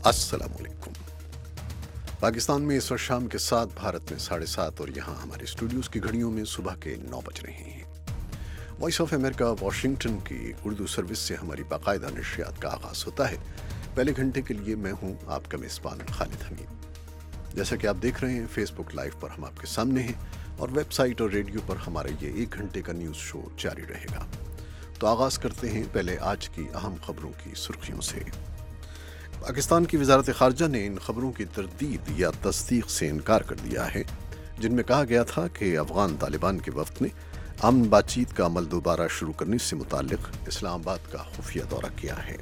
अस्सलाम वालेकुम। पाकिस्तान में इस वक्त शाम के 7, भारत में 7:30 और यहाँ हमारे स्टूडियोज़ की घड़ियों में सुबह के 9 बज रहे हैं। वॉइस ऑफ अमेरिका वाशिंगटन की उर्दू सर्विस से हमारी बाकायदा नशरियात का आगाज़ होता है। पहले घंटे के लिए मैं हूँ आपका मेज़बान खालिद हमीद। जैसा कि आप देख रहे हैं, फेसबुक लाइव पर हम आपके सामने हैं और वेबसाइट और रेडियो पर हमारा ये 1 घंटे का न्यूज़ शो जारी रहेगा। तो आगाज़ करते हैं पहले आज की अहम खबरों की सुर्खियों से। पाकिस्तान की वज़ारत ख़ारजा ने इन खबरों की तरदीद या तस्दीक से इनकार कर दिया है जिनमें कहा गया था कि अफ़गान तालिबान के वफ़द ने अमन बातचीत का अमल दोबारा शुरू करने से मुताल्लिक़ इस्लामाबाद का खुफिया दौरा किया है।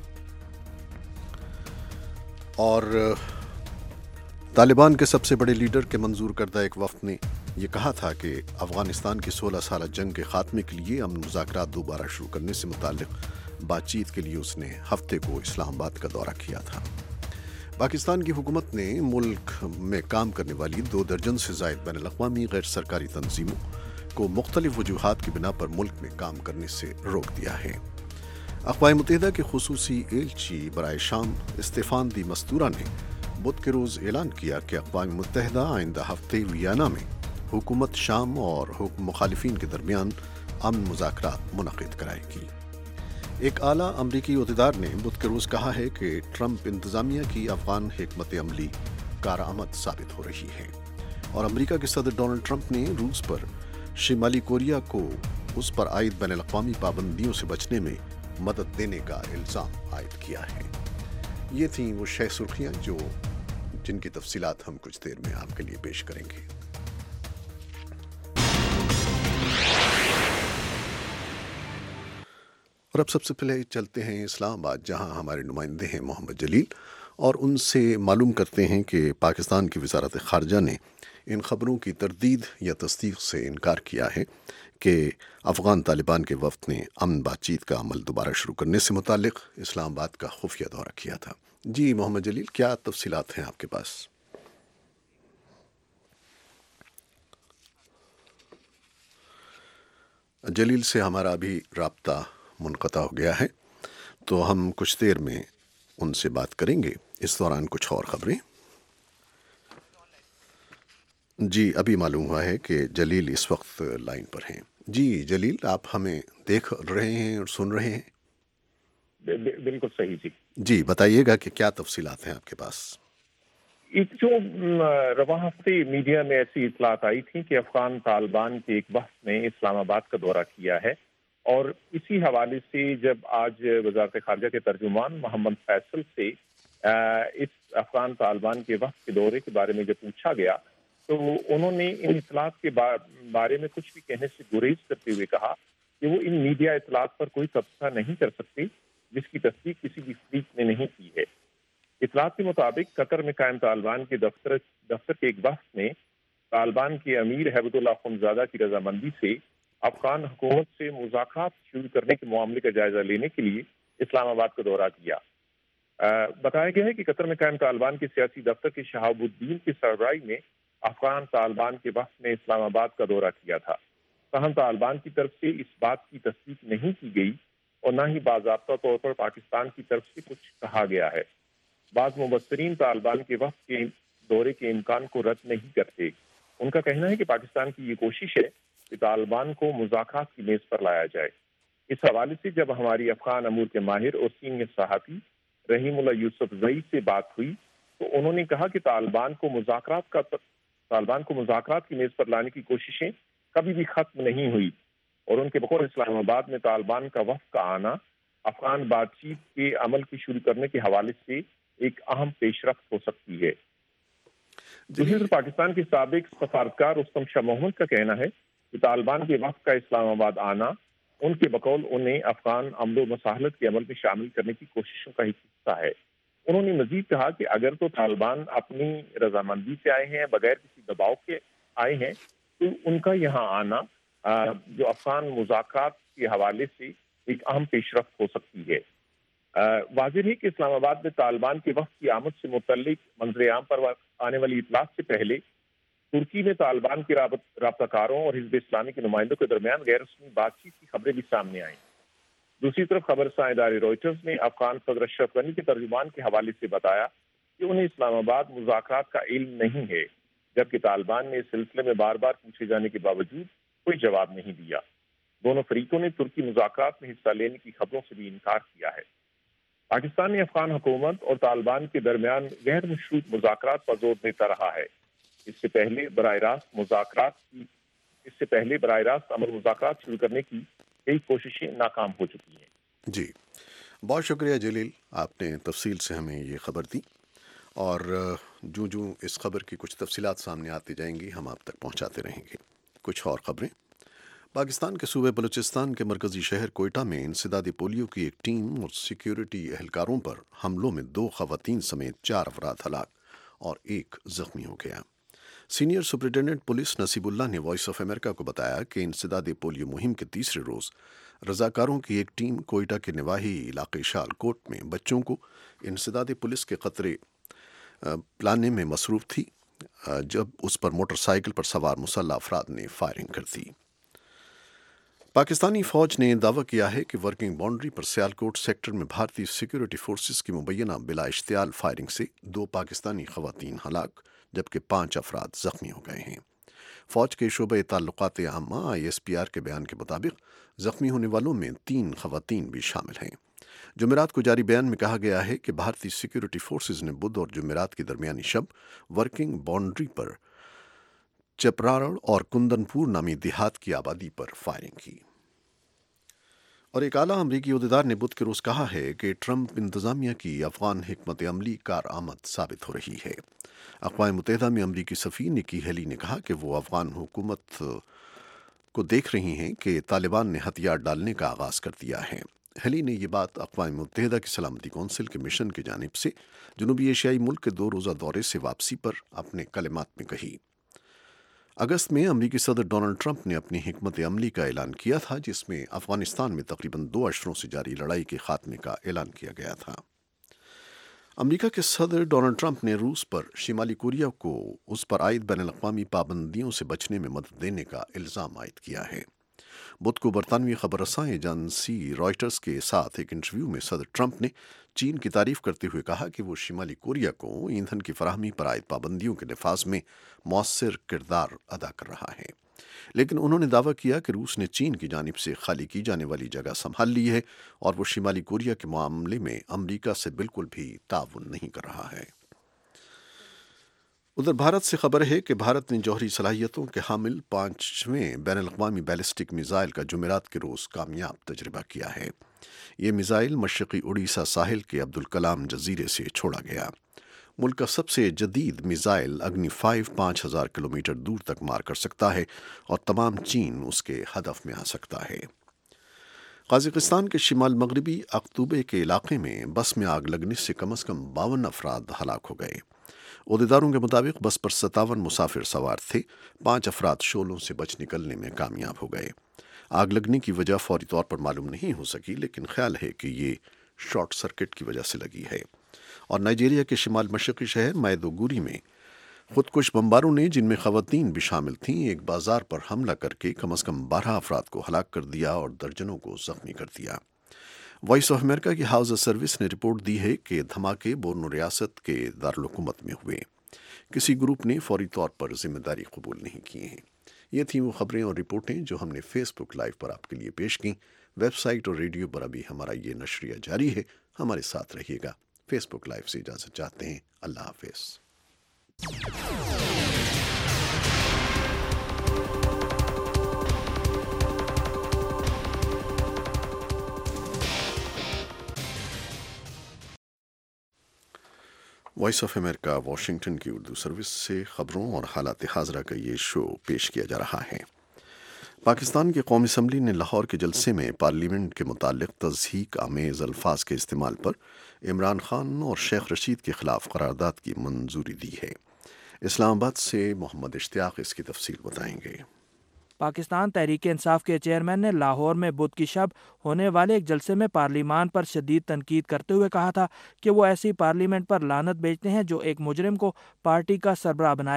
और तालिबान के सबसे बड़े लीडर के मंजूर करदा एक वफ़द ने यह कहा था कि अफ़गानिस्तान की 16 साला जंग के ख़ात्मे के लिए अमन मुज़ाकरात दोबारा शुरू करने से मुताल्लिक़ बातचीत के लिए उसने हफ्ते को इस्लामाबाद का दौरा किया था। पाकिस्तान की हुकूमत ने मुल्क में काम करने वाली 2 दर्जन से ज़ायद बैनुल-अक़वामी गैर सरकारी तंजीमों को मुख्तलिफ वजूहात की बिना पर मुल्क में काम करने से रोक दिया है। अक़वाम मुत्तहिदा के खुसूसी एलची बराए शाम स्टेफ़ान दी मस्तूरा ने बुध के रोज़ ऐलान किया कि अक़वाम मुत्तहिदा आइंदा हफ्ते वियना में हुकूमत शाम और मुखालिफिन के दरमियान अमन मुज़ाकरात मुनक़िद कराएगी। एक आला अमरीकी ओहदेदार ने बुध के रोज़ कहा है कि ट्रंप इंतज़ामिया की अफ़गान हिकमत अमली कारआमद साबित हो रही है और अमरीका के सदर डोनाल्ड ट्रंप ने रूस पर शिमाली कोरिया को उस पर आयद बैनुल-अक़वामी पाबंदियों से बचने में मदद देने का इल्ज़ाम आयद किया है। ये थीं वो 6 सुर्खियाँ जिनकी तफसीलात हम कुछ देर में आपके लिए पेश करेंगे। और अब सबसे पहले चलते हैं इस्लामाबाद, जहां हमारे नुमाइंदे हैं मोहम्मद जलील, और उनसे मालूम करते हैं कि पाकिस्तान की वज़ारत ख़ारजा ने इन ख़बरों की तरदीद या तस्दीक से इनकार किया है कि अफ़गान तालिबान के वफ़द ने अमन बातचीत का अमल दोबारा शुरू करने से मुताल्लिक़ इस्लामाबाद का खुफिया दौरा किया था। जी मोहम्मद जलील, क्या तफसीलात हैं आपके पास? जलील से हमारा अभी राब्ता मुनक़ता हो गया है, तो हम कुछ देर में उनसे बात करेंगे। इस दौरान कुछ और ख़बरें। जी, अभी मालूम हुआ है कि जलील इस वक्त लाइन पर हैं। जी जलील, आप हमें देख रहे हैं और सुन रहे हैं? बिल्कुल सही जी। जी बताइएगा कि क्या तफसीलात हैं आपके पास? एक जो रवा हफ्ते मीडिया में ऐसी इतलात आई थी कि अफगान तालिबान के एक वफ़द ने इस्लामाबाद का दौरा किया है, और इसी हवाले से जब आज वज़ारत ख़ारजा के तर्जुमान मोहम्मद फैसल से इस अफगान तालिबान के वफ़द के दौरे के बारे में जब पूछा गया, तो उन्होंने इन इतलात के बारे में कुछ भी कहने से गुरेज करते हुए कहा कि वो इन मीडिया इतलात पर कोई तबसरा नहीं कर सकते जिसकी तस्दीक किसी भी फ्रीक ने नहीं की है। इतलात के मुताबिक कतर में कायम तालिबान के दफ्तर के एक वफ़द ने तालिबान के अमीर हैबतुल्लाह अख़ुंज़ादा की रजामंदी से अफगान हुकूमत से मुज़ाकरात शुरू करने के मामले का जायजा लेने के लिए इस्लामाबाद का दौरा किया। बताया गया है कि कतर में कायम तालिबान के सियासी दफ्तर के शहाबुद्दीन की सरबराही में अफगान तालिबान के वफ़द ने इस्लामाबाद का दौरा किया था। ताहम तालिबान की तरफ से इस बात की तस्दीक नहीं की गई और न ही बाज़ाब्ता तौर पर पाकिस्तान की तरफ से कुछ कहा गया है। बाज़ मुबस्सिरीन तालिबान के वफ़द के दौरे के इम्कान को रद्द नहीं करते। उनका कहना है कि पाकिस्तान की ये कोशिश है कि तालिबान को मुज़ाकरात की मेज़ पर लाया जाए। इस हवाले से जब हमारी अफगान अमूर के माहिर और सीनियर सहाफ़ी रहीमुल्लाह यूसुफ़ज़ई से बात हुई, तो उन्होंने कहा कि तालिबान को मुज़ाकरात की मेज़ पर लाने की कोशिशें कभी भी ख़त्म नहीं हुई, और उनके बकौल इस्लामाबाद में तालिबान का वफ़द का आना अफगान बातचीत के अमल की शुरू करने के हवाले से एक अहम पेशरफ्त हो सकती है। दूसरी तरफ पाकिस्तान के साबिक सफारतकार रुस्तम शाह मोहम्मद का कहना है कि तालिबान के वफ़द का इस्लामाबाद आना उनके बकौल उन्हें अफगान अमन मसाहलत के अमल में शामिल करने की कोशिशों का एक हिस्सा है। उन्होंने मजीद कहा कि अगर तो तालिबान अपनी रजामंदी से आए हैं, बगैर किसी दबाव के आए हैं, तो उनका यहाँ आना जो अफगान मुज़ाकरात के हवाले से एक अहम पेशरफ्त हो सकती है। वाज़िह है कि इस्लामाबाद में तालिबान के वफ़द की आमद से मुतल्लिक मंज़र-ए-आम पर आने वाली इतलात से पहले तुर्की में तालिबान के राब्ताकारों और हिज़्ब इस्लामी के नुमाइंदों के दरमियान गैर रस्मी बातचीत की खबरें भी सामने आईं। दूसरी तरफ खबरसां इदारे रॉयटर्स ने अफगान सदर अशरफ गनी के तर्जुमान के हवाले से बताया کہ انہیں اسلام آباد مذاکرات کا علم نہیں ہے، جبکہ طالبان نے اس سلسلے میں بار بار پوچھے جانے کے باوجود کوئی جواب نہیں دیا۔ دونوں فریقوں نے ترکی مذاکرات میں حصہ لینے کی خبروں سے بھی انکار کیا ہے۔ پاکستان نے افغان حکومت اور طالبان کے درمیان غیر مشروط مذاکرات پر زور دیتا رہا ہے۔ اس سے پہلے براہ راست امن مذاکرات شروع کرنے کی کئی کوششیں ناکام ہو چکی ہیں۔ جی، بہت شکریہ جلیل، آپ نے تفصیل سے ہمیں یہ خبر دی، اور جو اس خبر کی کچھ تفصیلات سامنے آتی جائیں گی ہم آپ تک پہنچاتے رہیں گے۔ کچھ اور خبریں۔ پاکستان کے صوبے بلوچستان کے مرکزی شہر کوئٹہ میں انسداد پولیو کی ایک ٹیم اور سیکیورٹی اہلکاروں پر حملوں میں 2 خواتین سمیت 4 افراد ہلاک اور 1 زخمی ہو گیا۔ Senior superintendent police Naseebullah نے وائس آف امریکہ کو بتایا کہ انسداد پولیو مہم کے تیسرے روز رضاکاروں کی ایک ٹیم کوئٹہ کے نواحی علاقے شال کوٹ میں بچوں کو انسداد پولیس کے خطرے پلانے میں مصروف تھی جب اس پر موٹر سائیکل پر سوار مسلح افراد نے فائرنگ کر دی۔ پاکستانی فوج نے دعویٰ کیا ہے کہ ورکنگ باؤنڈری پر سیالکوٹ سیکٹر میں بھارتی سیکیورٹی فورسز کی مبینہ بلا اشتعال فائرنگ سے 2 پاکستانی خواتین ہلاک جبکہ 5 افراد زخمی ہو گئے ہیں۔ فوج کے شعبہ تعلقات عامہ ISPR کے بیان کے مطابق زخمی ہونے والوں میں 3 خواتین بھی شامل ہیں۔ جمعرات کو جاری بیان میں کہا گیا ہے کہ بھارتی سیکیورٹی فورسز نے بدھ اور جمعرات کی درمیانی شب ورکنگ باؤنڈری پر چپراڑ اور کندن پور نامی دیہات کی آبادی پر فائرنگ کی۔ اور ایک اعلیٰ امریکی عہدیدار نے بدھ کے روز کہا ہے کہ ٹرمپ انتظامیہ کی افغان حکمت عملی کارآمد ثابت ہو رہی ہے۔ اقوام متحدہ میں امریکی سفیر نکی ہیلی نے کہا کہ وہ افغان حکومت کو دیکھ رہی ہیں کہ طالبان نے ہتھیار ڈالنے کا آغاز کر دیا ہے۔ ہیلی نے یہ بات اقوام متحدہ کی سلامتی کونسل کے مشن کی جانب سے جنوبی ایشیائی ملک کے 2 روزہ دورے سے واپسی پر اپنے کلمات میں کہی۔ اگست میں امریکی صدر ڈونلڈ ٹرمپ نے اپنی حکمت عملی کا اعلان کیا تھا جس میں افغانستان میں تقریباً 2 اشروں سے جاری لڑائی کے خاتمے کا اعلان کیا گیا تھا۔ امریکا کے صدر ڈونلڈ ٹرمپ نے روس پر شمالی کوریا کو اس پر عائد بین الاقوامی پابندیوں سے بچنے میں مدد دینے کا الزام عائد کیا ہے۔ بدھ کو برطانوی خبر رساں ایجنسی رائٹرز کے ساتھ ایک انٹرویو میں صدر ٹرمپ نے چین کی تعریف کرتے ہوئے کہا کہ وہ شمالی کوریا کو ایندھن کی فراہمی پر عائد پابندیوں کے نفاذ میں مؤثر کردار ادا کر رہا ہے، لیکن انہوں نے دعویٰ کیا کہ روس نے چین کی جانب سے خالی کی جانے والی جگہ سنبھال لی ہے اور وہ شمالی کوریا کے معاملے میں امریکہ سے بالکل بھی تعاون نہیں کر رہا ہے۔ ادھر بھارت سے خبر ہے کہ بھارت نے جوہری صلاحیتوں کے حامل 5ویں بین الاقوامی بیلسٹک میزائل کا جمعرات کے روز کامیاب تجربہ کیا ہے۔ یہ میزائل مشرقی اڑیسہ ساحل کے عبدالکلام جزیرے سے چھوڑا گیا۔ ملک کا سب سے جدید میزائل اگنی 5 5000 کلومیٹر دور تک مار کر سکتا ہے اور تمام چین اس کے ہدف میں آ سکتا ہے۔ قازقستان کے شمال مغربی اقتوبے کے علاقے میں بس میں آگ لگنے سے کم 52 افراد ہلاک ہو گئے۔ عہدیداروں کے مطابق بس پر 57 مسافر سوار تھے۔ 5 افراد شعلوں سے بچ نکلنے میں کامیاب ہو گئے۔ آگ لگنے کی وجہ فوری طور پر معلوم نہیں ہو سکی، لیکن خیال ہے کہ یہ شارٹ سرکٹ کی وجہ سے لگی ہے۔ اور نائجیریا کے شمال مشرقی شہر میدوگوری میں خودکش بمباروں نے، جن میں خواتین بھی شامل تھیں، ایک بازار پر حملہ کر کے کم 12 افراد کو ہلاک کر دیا اور درجنوں کو زخمی کر دیا۔ وائس آف امریکہ کی ہاؤس سروس نے رپورٹ دی ہے کہ دھماکے بورنو ریاست کے دارالحکومت میں ہوئے۔ کسی گروپ نے فوری طور پر ذمہ داری قبول نہیں کی ہے۔ یہ تھیں وہ خبریں اور رپورٹیں جو ہم نے فیس بک لائیو پر آپ کے لیے پیش کیں۔ ویب سائٹ اور ریڈیو پر ابھی ہمارا یہ نشریہ جاری ہے، ہمارے ساتھ رہیے گا۔ فیس بک لائیو سے اجازت چاہتے ہیں۔ اللہ حافظ۔ وائس آف امریکہ واشنگٹن کی اردو سروس سے خبروں اور حالات حاضرہ کا یہ شو پیش کیا جا رہا ہے۔ پاکستان کی قومی اسمبلی نے لاہور کے جلسے میں پارلیمنٹ کے متعلق تضحیک آمیز الفاظ کے استعمال پر عمران خان اور شیخ رشید کے خلاف قرارداد کی منظوری دی ہے۔ اسلام آباد سے محمد اشتیاق اس کی تفصیل بتائیں گے۔ پاکستان تحریک انصاف کے چیئرمین نے لاہور میں بدھ کی شب ہونے والے ایک جلسے میں پارلیمان پر شدید تنقید کرتے ہوئے کہا تھا کہ وہ ایسی پارلیمنٹ پر لعنت بھیجتے ہیں جو ایک مجرم کو پارٹی کا سربراہ بنائے۔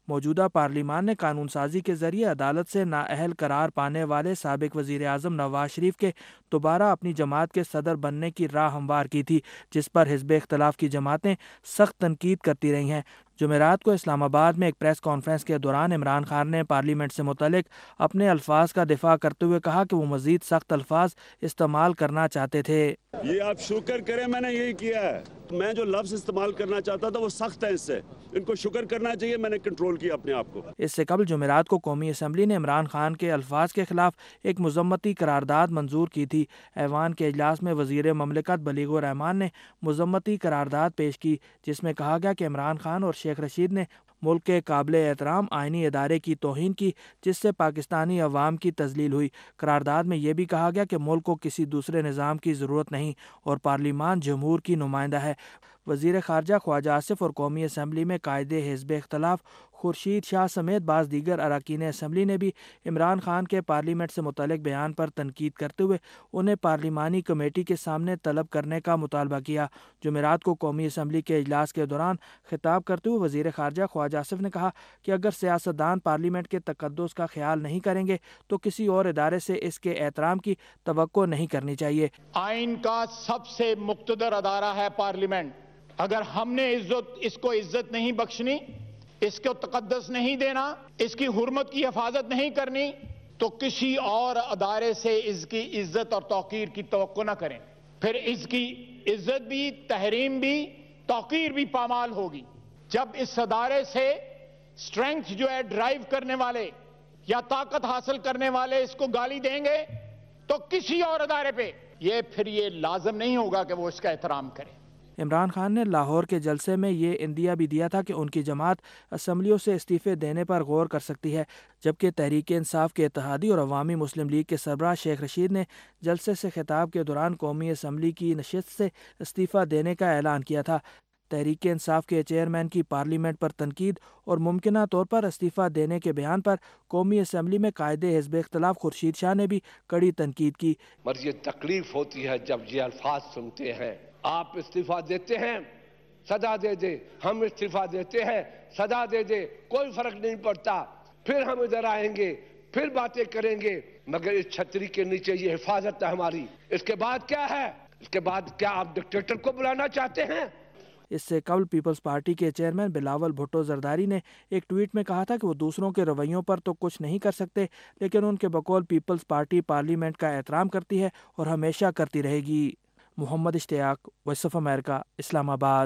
موجودہ پارلیمان نے قانون سازی کے ذریعے عدالت سے نااہل قرار پانے والے سابق وزیر اعظم نواز شریف کے دوبارہ اپنی جماعت کے صدر بننے کی راہ ہموار کی تھی، جس پر حزب اختلاف کی جماعتیں سخت تنقید کرتی رہی ہیں۔ جمعرات کو اسلام آباد میں ایک پریس کانفرنس کے دوران عمران خان نے پارلیمنٹ سے متعلق اپنے الفاظ کا دفاع کرتے ہوئے کہا کہ وہ مزید سخت الفاظ استعمال کرنا چاہتے تھے۔ یہ آپ شکر کریں، میں نے یہی کیا ہے، میں جو لفظ استعمال کرنا چاہتا تھا وہ سخت ہے، اس سے ان کو شکر کرنا چاہیے، میں نے کنٹرول کیا اپنے آپ کو۔ اس سے قبل جمعرات کو قومی اسمبلی نے عمران خان کے الفاظ کے خلاف ایک مذمتی قرارداد منظور کی تھی۔ ایوان کے اجلاس میں وزیر مملکت بلیغ الرحمان نے مذمتی قرارداد پیش کی، جس میں کہا گیا کہ عمران خان اور شیخ رشید نے ملک کے قابل احترام آئینی ادارے کی توہین کی، جس سے پاکستانی عوام کی تذلیل ہوئی۔ قرارداد میں یہ بھی کہا گیا کہ ملک کو کسی دوسرے نظام کی ضرورت نہیں اور پارلیمان جمہور کی نمائندہ ہے۔ وزیر خارجہ خواجہ آصف اور قومی اسمبلی میں قائد حزب اختلاف خورشید شاہ سمیت بعض دیگر اراکین اسمبلی نے بھی عمران خان کے پارلیمنٹ سے متعلق بیان پر تنقید کرتے ہوئے انہیں پارلیمانی کمیٹی کے سامنے طلب کرنے کا مطالبہ کیا۔ جمعرات کو قومی اسمبلی کے اجلاس کے دوران خطاب کرتے ہوئے وزیر خارجہ خواجہ آصف نے کہا کہ اگر سیاستدان پارلیمنٹ کے تقدس کا خیال نہیں کریں گے تو کسی اور ادارے سے اس کے احترام کی توقع نہیں کرنی چاہیے۔ آئین کا سب سے مقتدر ادارہ ہے پارلیمنٹ، اگر ہم نے اس کو عزت نہیں بخشنی، اس کو تقدس نہیں دینا، اس کی حرمت کی حفاظت نہیں کرنی، تو کسی اور ادارے سے اس کی عزت اور توقیر کی توقع نہ کریں، پھر اس کی عزت بھی، تحریم بھی، توقیر بھی پامال ہوگی۔ جب اس ادارے سے اسٹرینگتھ جو ہے ڈرائیو کرنے والے یا طاقت حاصل کرنے والے اس کو گالی دیں گے تو کسی اور ادارے پہ پھر یہ لازم نہیں ہوگا کہ وہ اس کا احترام کرے۔ عمران خان نے لاہور کے جلسے میں یہ عندیہ بھی دیا تھا کہ ان کی جماعت اسمبلیوں سے استعفے دینے پر غور کر سکتی ہے، جبکہ تحریک انصاف کے اتحادی اور عوامی مسلم لیگ کے سربراہ شیخ رشید نے جلسے سے خطاب کے دوران قومی اسمبلی کی نشست سے استعفیٰ دینے کا اعلان کیا تھا۔ تحریک انصاف کے چیئرمین کی پارلیمنٹ پر تنقید اور ممکنہ طور پر استعفیٰ دینے کے بیان پر قومی اسمبلی میں قائد حزب اختلاف خورشید شاہ نے بھی کڑی تنقید کی۔ مجھے تکلیف ہوتی ہے جب یہ الفاظ سنتے ہیں، آپ استعفیٰ دیتے ہیں سزا دے دے، ہم استعفیٰ دیتے ہیں سزا دے دے، کوئی فرق نہیں پڑتا، پھر ہم ادھر آئیں گے، پھر باتیں کریں گے، مگر اس چھتری کے نیچے یہ حفاظت ہے ہماری۔ اس کے بعد کیا ہے؟ اس کے بعد کیا آپ ڈکٹیٹر کو بلانا چاہتے ہیں؟ اس سے قبل پیپلز پارٹی کے چیئرمین بلاول بھٹو زرداری نے ایک ٹویٹ میں کہا تھا کہ وہ دوسروں کے رویوں پر تو کچھ نہیں کر سکتے، لیکن ان کے بقول پیپلز پارٹی پارلیمنٹ کا احترام کرتی ہے اور ہمیشہ کرتی رہے گی۔ محمد اشتیاق، وائس آف امریکہ، اسلام آباد۔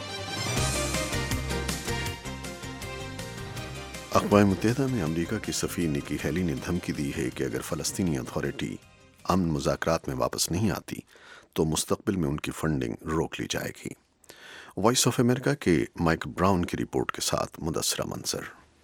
اقوام متحدہ میں امریکہ کی سفیر نکی ہیلی نے دھمکی دی ہے کہ اگر فلسطینی اتھارٹی امن مذاکرات میں واپس نہیں آتی تو مستقبل میں ان کی فنڈنگ روک لی جائے گی۔ وائس آف امریکہ کے مائک براؤن کی رپورٹ کے ساتھ مدثرہ منصر۔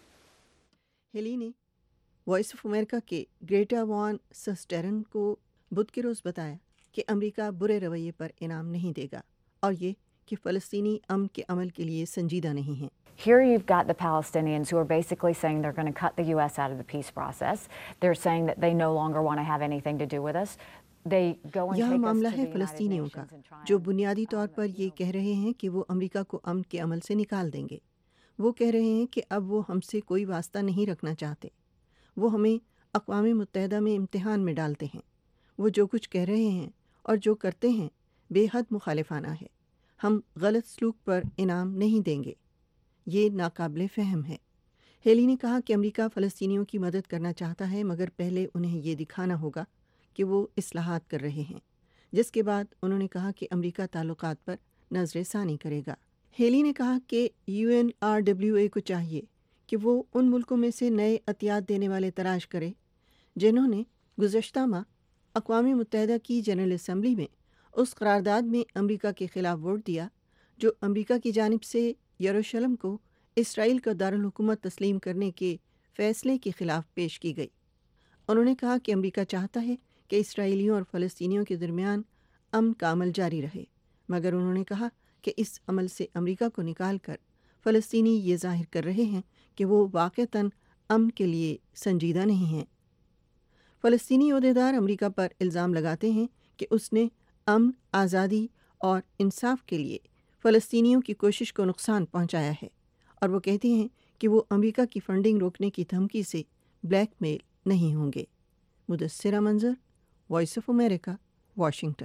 ہیلی نے وائس آف امریکہ کے گریٹا وان سسٹرن کو بدھ کے روز بتایا کہ امریکہ برے رویے پر انعام نہیں دے گا اور یہ کہ فلسطینی امن کے عمل کے لیے سنجیدہ نہیں ہیں۔ Here you've got the Palestinians who are basically saying they're going to cut the U.S. out of the peace process. They're saying that they no longer want to have anything to do with us. یہاں معاملہ ہے فلسطینیوں کا جو بنیادی طور پر یہ کہہ رہے ہیں کہ وہ امریکہ کو امن کے عمل سے نکال دیں گے۔ وہ کہہ رہے ہیں کہ اب وہ ہم سے کوئی واسطہ نہیں رکھنا چاہتے، وہ ہمیں اقوام متحدہ میں امتحان میں ڈالتے ہیں۔ وہ جو کچھ کہہ رہے ہیں اور جو کرتے ہیں بے حد مخالفانہ ہے۔ ہم غلط سلوک پر انعام نہیں دیں گے، یہ ناقابل فہم ہے۔ ہیلی نے کہا کہ امریکہ فلسطینیوں کی مدد کرنا چاہتا ہے، مگر پہلے انہیں یہ دکھانا ہوگا کہ وہ اصلاحات کر رہے ہیں، جس کے بعد انہوں نے کہا کہ امریکہ تعلقات پر نظر ثانی کرے گا۔ ہیلی نے کہا کہ UNRWA کو چاہیے کہ وہ ان ملکوں میں سے نئے عطیات دینے والے تلاش کرے جنہوں نے گزشتہ ماہ اقوام متحدہ کی جنرل اسمبلی میں اس قرارداد میں امریکہ کے خلاف ووٹ دیا جو امریکہ کی جانب سے یروشلم کو اسرائیل کا دارالحکومت تسلیم کرنے کے فیصلے کے خلاف پیش کی گئی۔ انہوں نے کہا کہ امریکہ چاہتا ہے کہ اسرائیلیوں اور فلسطینیوں کے درمیان امن کا عمل جاری رہے، مگر انہوں نے کہا کہ اس عمل سے امریکہ کو نکال کر فلسطینی یہ ظاہر کر رہے ہیں کہ وہ واقعتاً امن کے لیے سنجیدہ نہیں ہیں۔ فلسطینی عہدیدار امریکہ پر الزام لگاتے ہیں کہ اس نے امن، آزادی اور انصاف کے لیے فلسطینیوں کی کوشش کو نقصان پہنچایا ہے، اور وہ کہتے ہیں کہ وہ امریکہ کی فنڈنگ روکنے کی دھمکی سے بلیک میل نہیں ہوں گے۔ Mudassira Manzar, voice of America, Washington.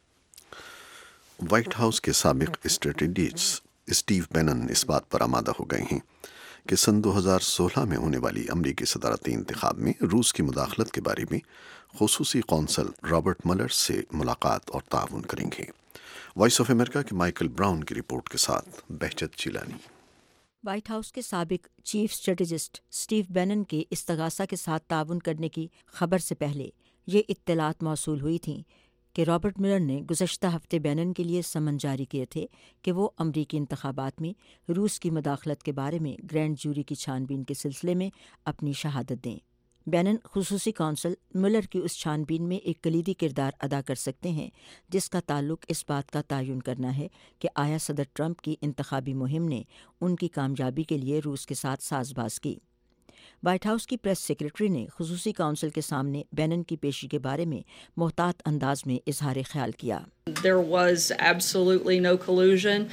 White House کے سابق اسٹریٹجسٹ اسٹیو بینن اس بات پر آمادہ ہو گئے ہیں کہ سن 2016 میں ہونے والی امریکی صدارتی انتخاب میں روس کی مداخلت کے بارے میں خصوصی قونصل رابرٹ ملر سے ملاقات اور تعاون کریں گے۔ وائس آف امریکہ کے مائیکل براؤن کی رپورٹ کے ساتھ بہجت چیلانی۔ وائٹ ہاؤس کے سابق چیف اسٹریٹجسٹ اسٹیو بینن کے استغاثہ کے ساتھ تعاون کرنے کی خبر سے پہلے یہ اطلاعات موصول ہوئی تھیں کہ رابرٹ ملر نے گزشتہ ہفتے بینن کے لیے سمن جاری کیے تھے کہ وہ امریکی انتخابات میں روس کی مداخلت کے بارے میں گرینڈ جوری کی چھان بین کے سلسلے میں اپنی شہادت دیں۔ بینن خصوصی کونسل ملر کی اس چھان بین میں ایک کلیدی کردار ادا کر سکتے ہیں جس کا تعلق اس بات کا تعین کرنا ہے کہ آیا صدر ٹرمپ کی انتخابی مہم نے ان کی کامیابی کے لیے روس کے ساتھ ساز باز کی۔ وائٹ ہاؤس کی پریس سیکرٹری نے خصوصی کونسل کے سامنے بینن کی پیشی کے بارے میں محتاط انداز میں اظہار خیال کیا۔ There was absolutely no collusion,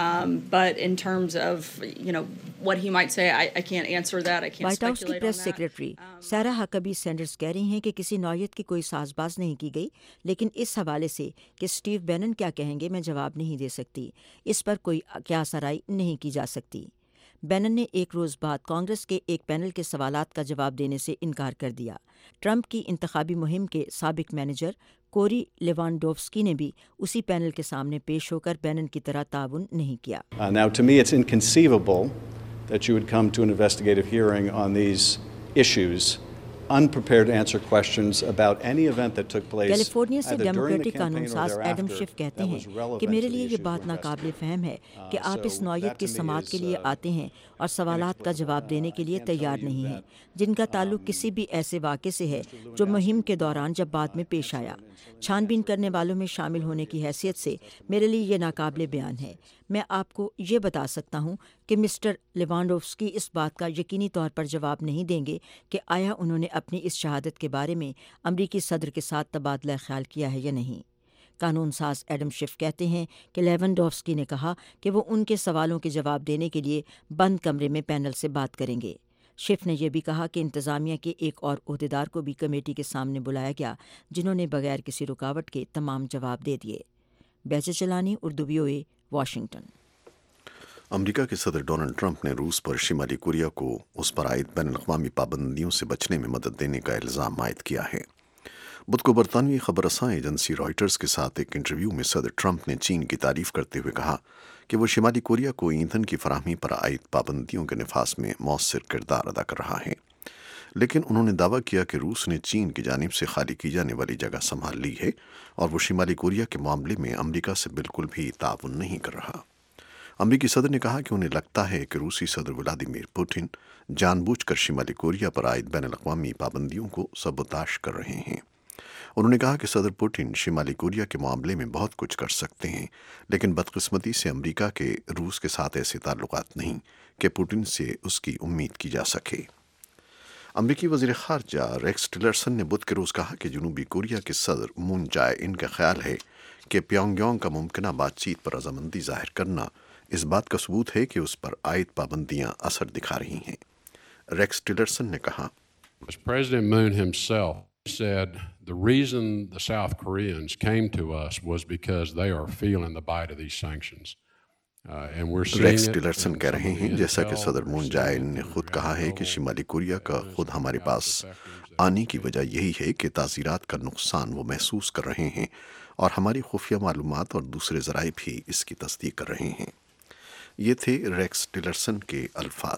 but in terms of, what he might say, I can't answer that. I can't White House کی speculate on press that. Secretary Sarah Huckabee Sanders کہہ رہی ہیں کہ کسی نوعیت کی کوئی ساز باز نہیں کی گئی، لیکن اس حوالے سے کہ اسٹیو بینن کیا کہیں گے میں جواب نہیں دے سکتی، اس پر کوئی قیاس آرائی نہیں کی جا سکتی۔ بینن نے ایک روز بعد کانگریس کے ایک پینل کے سوالات کا جواب دینے سے انکار کر دیا۔ ٹرمپ کی انتخابی مہم کے سابق مینیجر کوری لیوانڈوفسکی نے بھی اسی پینل کے سامنے پیش ہو کر بینن کی طرح تعاون نہیں کیا۔ Now, to me, it's inconceivable that you would come to an investigative hearing on these issues unprepared to answer questions about any event that took place California سے either during the Democratic campaign قانون or ساز Adam thereafter Schiff کہتے that ہیں was relevant کہ میرے to the لیے یہ issues بات we're ناقابل investigating. فہم ہے کہ آپ اس So نوعیت that کی to me سماعت کے لیے is, آتے ہیں اور سوالات کا جواب دینے کے لیے تیار نہیں ہیں جن کا تعلق کسی بھی ایسے واقعے سے ہے جو مہم کے دوران جب بعد میں پیش آیا۔ چھان بین کرنے والوں میں شامل ہونے کی حیثیت سے میرے لیے یہ ناقابل بیان ہے۔ میں آپ کو یہ بتا سکتا ہوں کہ مسٹر لیوانڈوفسکی اس بات کا یقینی طور پر جواب نہیں دیں گے کہ آیا انہوں نے اپنی اس شہادت کے بارے میں امریکی صدر کے ساتھ تبادلہ خیال کیا ہے یا نہیں۔ قانون ساز ایڈم شف کہتے ہیں کہ لیوانڈوفسکی نے کہا کہ وہ ان کے سوالوں کے جواب دینے کے لیے بند کمرے میں پینل سے بات کریں گے۔ شف نے یہ بھی کہا کہ انتظامیہ کے ایک اور عہدیدار کو بھی کمیٹی کے سامنے بلایا گیا جنہوں نے بغیر کسی رکاوٹ کے تمام جواب دے دیے۔ Bahjat Chelani, Urdu VOA، Washington. America کے صدر ڈونلڈ ٹرمپ نے روس پر شمالی کوریا کو اس پر عائد بین الاقوامی پابندیوں سے بچنے میں مدد دینے کا الزام عائد کیا ہے۔ بدھ کو برطانوی خبر رساں ایجنسی رائٹرز کے ساتھ ایک انٹرویو میں صدر ٹرمپ نے چین کی تعریف کرتے ہوئے کہا کہ وہ شمالی کوریا کو ایندھن کی فراہمی پر عائد پابندیوں کے نفاذ میں مؤثر کردار ادا کر رہا ہے، لیکن انہوں نے دعویٰ کیا کہ روس نے چین کی جانب سے خالی کی جانے والی جگہ سنبھال لی ہے اور وہ شمالی کوریا کے معاملے میں امریکہ سے بالکل بھی تعاون نہیں کر رہا۔ امریکی صدر نے کہا کہ انہیں لگتا ہے کہ روسی صدر ولادیمیر پوٹن جان بوجھ کر شمالی کوریا پر عائد بین الاقوامی پابندیوں کو سبوتاش کر رہے ہیں۔ انہوں نے کہا کہ صدر پوٹن شمالی کوریا کے معاملے میں بہت کچھ کر سکتے ہیں، لیکن بدقسمتی سے امریکہ کے روس کے ساتھ ایسے تعلقات نہیں کہ پوٹن سے اس کی امید کی جا سکے۔ امریکی وزیر خارجہ ریکس ٹیلرسن نے بدھ کے روز کہا کہ جنوبی کوریا کے صدر مون جائے ان کا خیال ہے کہ پیونگ یانگ کا ممکنہ بات چیت پر رضامندی ظاہر کرنا اس بات کا ثبوت ہے کہ اس پر عائد پابندیاں اثر دکھا رہی ہیں۔ ریکس ٹیلرسن نے کہا، President Moon himself said the reason the South Koreans came to us was because they are feeling the bite of these sanctions. Rex Tillerson کہہ رہے ہیں جیسا کہ صدر مون جائے نے خود کہا ہے کہ شمالی کوریا کا خود ہمارے پاس آنے کی وجہ یہی ہے کہ تعزیرات کا نقصان وہ محسوس کر رہے ہیں اور ہماری خفیہ معلومات اور دوسرے ذرائع بھی اس کی تصدیق کر رہے ہیں۔ یہ تھے ریکس ٹیلرسن کے الفاظ۔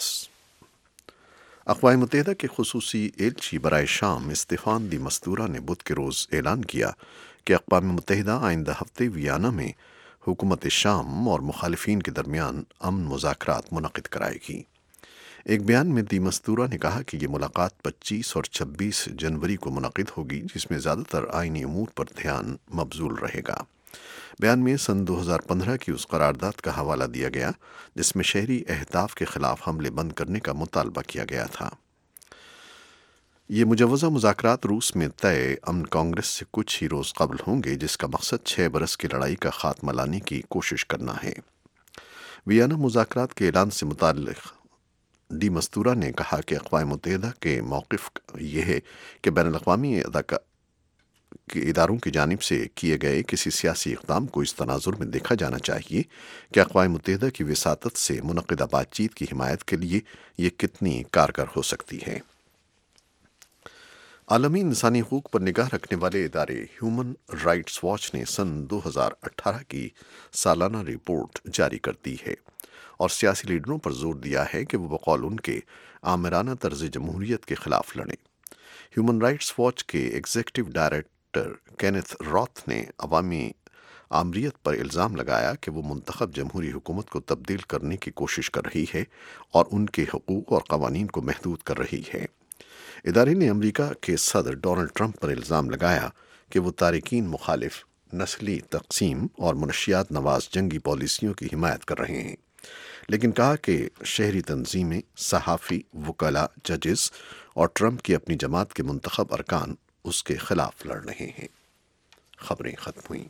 اقوام متحدہ کے خصوصی ایلچی برائے شام استفان دی مستورہ نے بدھ کے روز اعلان کیا کہ اقوام متحدہ آئندہ ہفتے ویانا میں حکومت شام اور مخالفین کے درمیان امن مذاکرات منعقد کرائے گی۔ ایک بیان میں دی مستورہ نے کہا کہ یہ ملاقات 25 اور 26 جنوری کو منعقد ہوگی، جس میں زیادہ تر آئینی امور پر دھیان مبذول رہے گا۔ بیان میں سن 2015 کی اس قرارداد کا حوالہ دیا گیا جس میں شہری اہداف کے خلاف حملے بند کرنے کا مطالبہ کیا گیا تھا۔ یہ مجوزہ مذاکرات روس میں طے امن کانگریس سے کچھ ہی روز قبل ہوں گے، جس کا مقصد 6 برس کی لڑائی کا خاتمہ لانے کی کوشش کرنا ہے۔ ویانا مذاکرات کے اعلان سے متعلق डी मस्तूरा ने कहा कि अक़वाम मुत्तहिदा के मौक़िफ़ ये है कि बैनुल-अक़वामी इदारों की जानिब से किए गए किसी सियासी इक़दाम को इस तनाज़ुर में देखा जाना चाहिए कि अक़वाम मुत्तहिदा की वसातत से मुनक़िदा बातचीत की हिमायत के लिए ये कितनी कारगर हो सकती है। आलमी इंसानी हकूक़ पर निगाह रखने वाले इदारे ह्यूमन राइट्स वॉच ने सन 2018 की सालाना रिपोर्ट जारी कर दी है और सियासी लीडरों पर जोर दिया है कि वो बकौल उनके आमिराना तर्ज़ जमहूरियत के ख़िलाफ़ लड़ें। ह्यूमन राइट्स वॉच के एग्जीक्यूटिव डायरेक्टर केनेथ रॉथ ने अवामी आमरीत पर इल्ज़ाम लगाया कि वो मुंतखब जमहूरी हुकूमत को तब्दील करने की कोशिश कर रही है और उनके हकूक़ और क़वानीन को महदूद कर रही है। इदारे ने अमेरिका के सदर डोनाल्ड ट्रंप पर इल्ज़ाम लगाया कि वो तारिकीन मुखालिफ, नस्ली तकसीम और मनशियात नवाज जंगी पॉलिसियों की हिमायत कर रहे हैं, लेकिन कहा कि शहरी तंजीमें, सहाफ़ी, वकला, जजेस और ट्रंप की अपनी जमात के मुंतखब अरकान उसके खिलाफ लड़ रहे हैं। खबरें ख़त्म हुई।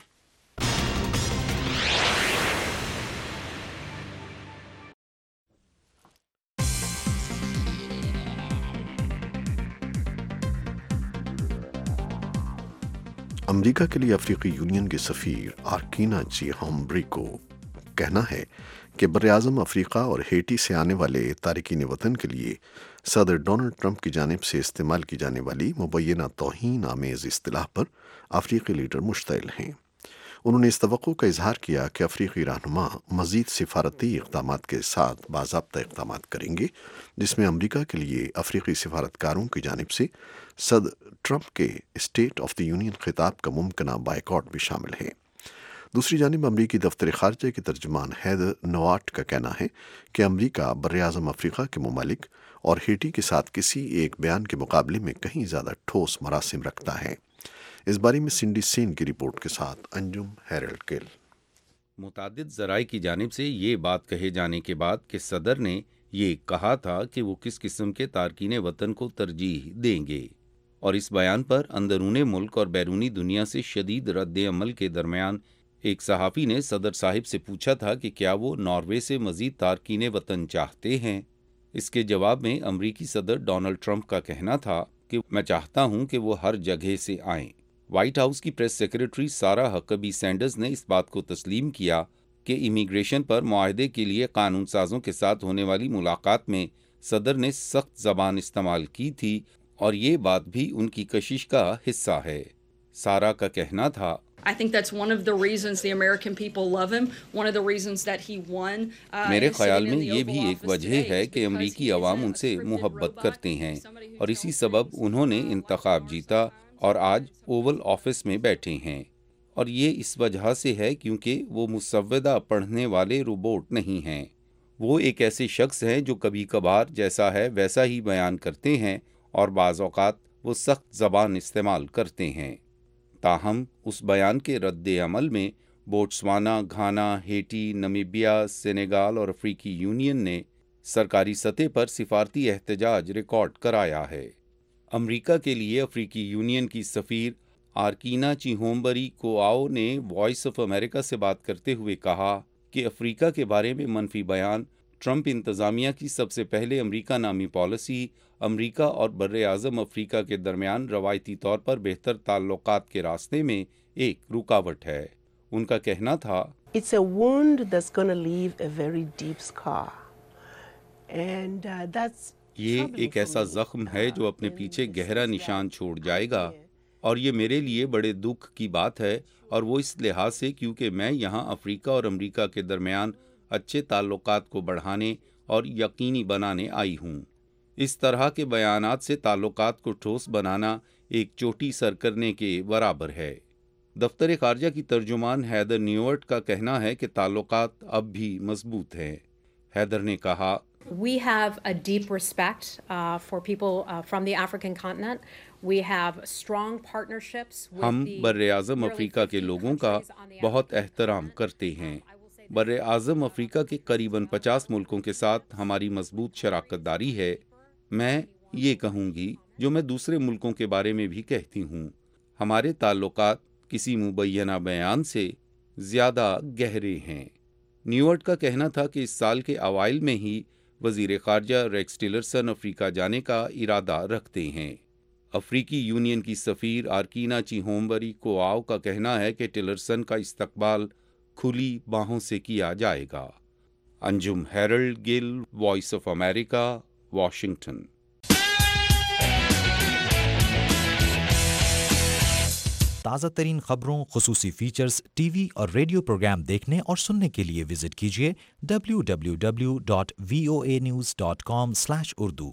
अमेरिका के लिए अफ्रीकी यूनियन के सफ़ीर आर्कीना चिहोम्ब्री को कहना है कि बर्र-ए-आज़म अफ्रीका और हेटी से आने वाले तारिकीन वतन के लिए सदर डोनाल्ड ट्रंप की जानिब से इस्तेमाल की जाने वाली मुबैना तौहीन आमेज़ इस्तिलाह पर अफ्रीकी लीडर मुश्तइल हैं। उन्होंने इस तवक्को का इजहार किया कि अफ्रीकी रहनुमा मज़ीद सिफारती इक़दामात के साथ बाज़ाब्ता इक़दामात करेंगे, जिसमें अमेरिका के लिए अफ्रीकी सिफारतकारों की जानिब से सदर ट्रंप के स्टेट ऑफ द यूनियन खिताब का मुमकिना बायकॉट भी शामिल है। दूसरी जानिब अमरीकी दफ्तर ख़ारजा के तर्जुमान हैदर नोआट का कहना है कि अमरीका बर्र-ए-आज़म अफ्रीका के ममालिक और हेटी के साथ किसी एक बयान के मुकाबले में कहीं ज़्यादा ठोस मरासिम रखता है। इस बारे में सिंडी सेन की रिपोर्ट के साथ अंजुम हेरल्ड किल। मुतादिद ज़राए की जानिब से ये बात कहे जाने के बाद कि सदर ने ये कहा था कि वो किस किस्म के तारकीन वतन को तरजीह देंगे, और इस बयान पर अंदरूने मुल्क और बैरूनी दुनिया से शदीद रद्द अमल के दरमियान एक सहाफ़ी ने सदर साहिब से पूछा था कि क्या वो नॉर्वे से मज़ीद तारकीन वतन चाहते हैं। इसके जवाब में अमरीकी सदर डोनाल्ड ट्रंप का कहना था कि मैं चाहता हूं कि वो हर जगह से आएं। व्हाइट हाउस की press secretary Sarah Huckabee Sanders ने इस बात को तस्लीम किया कि इमिग्रेशन पर मुआहदे के लिए कानून साजों के साथ होने वाली मुलाकात में सदर ने सख्त ज़बान इस्तेमाल की थी और ये बात भी उनकी कशिश का हिस्सा है। सारा का कहना था, I think that's one of the reasons the American people love him, one of the reasons that he won. मेरे ख्याल में ये भी एक वजह है कि अमरीकी अवाम उनसे मुहब्बत करते हैं और इसी सबब उन्होंने इंतखाब जीता और आज ओवल ऑफिस में बैठे हैं, और ये इस वजह से है क्योंकि वो मुसव्वदा पढ़ने वाले रोबोट नहीं हैं। वो एक ऐसे शख्स हैं जो कभी कभार जैसा है वैसा ही बयान करते हैं और बाज़ औक़ात वो सख्त ज़बान इस्तेमाल करते हैं। ताहम उस बयान के रद्द अमल में Botswana, Ghana, Haiti, Namibia, Senegal और अफ्रीकी यूनियन ने सरकारी सतह पर सिफारती एहतजाज रिकॉर्ड कराया है। अमरीका के लिए अफ्रीकी यूनियन की सफ़ीर आर्कीना चिहोम्बरी कोआओ ने वॉइस ऑफ अमेरिका से बात करते हुए कहा कि अफ्रीका के बारे में मनफी बयान ट्रंप इंतज़ामिया की सबसे पहले अमरीका नामी पॉलिसी अमरीका और बर्र-ए-आज़म अफ्रीका के दरमियान रवायती तौर पर बेहतर ताल्लुकात के रास्ते में एक रुकावट है। उनका कहना था, It's a wound that's going to leave a very deep scar. And that's ये एक ऐसा जख्म है जो अपने पीछे गहरा निशान छोड़ जाएगा, और ये मेरे लिए बड़े दुख की बात है, और वो इस लिहाज से क्योंकि मैं यहाँ अफ्रीका और अमरीका के दरमियान अच्छे ताल्लुकात को बढ़ाने और यकीनी बनाने आई हूँ। इस तरह के बयानात से ताल्लुकात को ठोस बनाना एक चोटी सर करने के बराबर है। दफ्तर ख़ारजा की तर्जुमान हैदर न्यूअर्ट का कहना है कि ताल्लुकात अब भी मजबूत हैं। हैदर ने कहा, We have a deep respect for people from the African continent. We have strong partnerships with हम बर्र-ए-आज़म अफ्रीका के लोगों का बहुत एहतराम करते हैं। बर्र-ए-आज़म अफ्रीका के करीबन 50 मुल्कों के साथ हमारी मजबूत शराकतदारी है। मैं ये कहूँगी जो मैं दूसरे मुल्कों के बारे में भी कहती हूँ, हमारे ताल्लुकात किसी मुबैना बयान से ज़्यादा गहरे हैं। न्यूअर्ट का कहना था कि इस साल के अवाइल में ही وزیر خارجہ ریکس ٹیلرسن افریقہ جانے کا ارادہ رکھتے ہیں۔ افریقی یونین کی سفیر آرکینا چیہومبری کوآو کا کہنا ہے کہ ٹیلرسن کا استقبال کھلی باہوں سے کیا جائے گا۔ Anjum Harold Gill, voice of America, Washington. تازہ ترین خبروں، خصوصی فیچرز، ٹی وی اور ریڈیو پروگرام دیکھنے اور سننے کے لیے وزٹ کیجیے www.voanews.com/urdu۔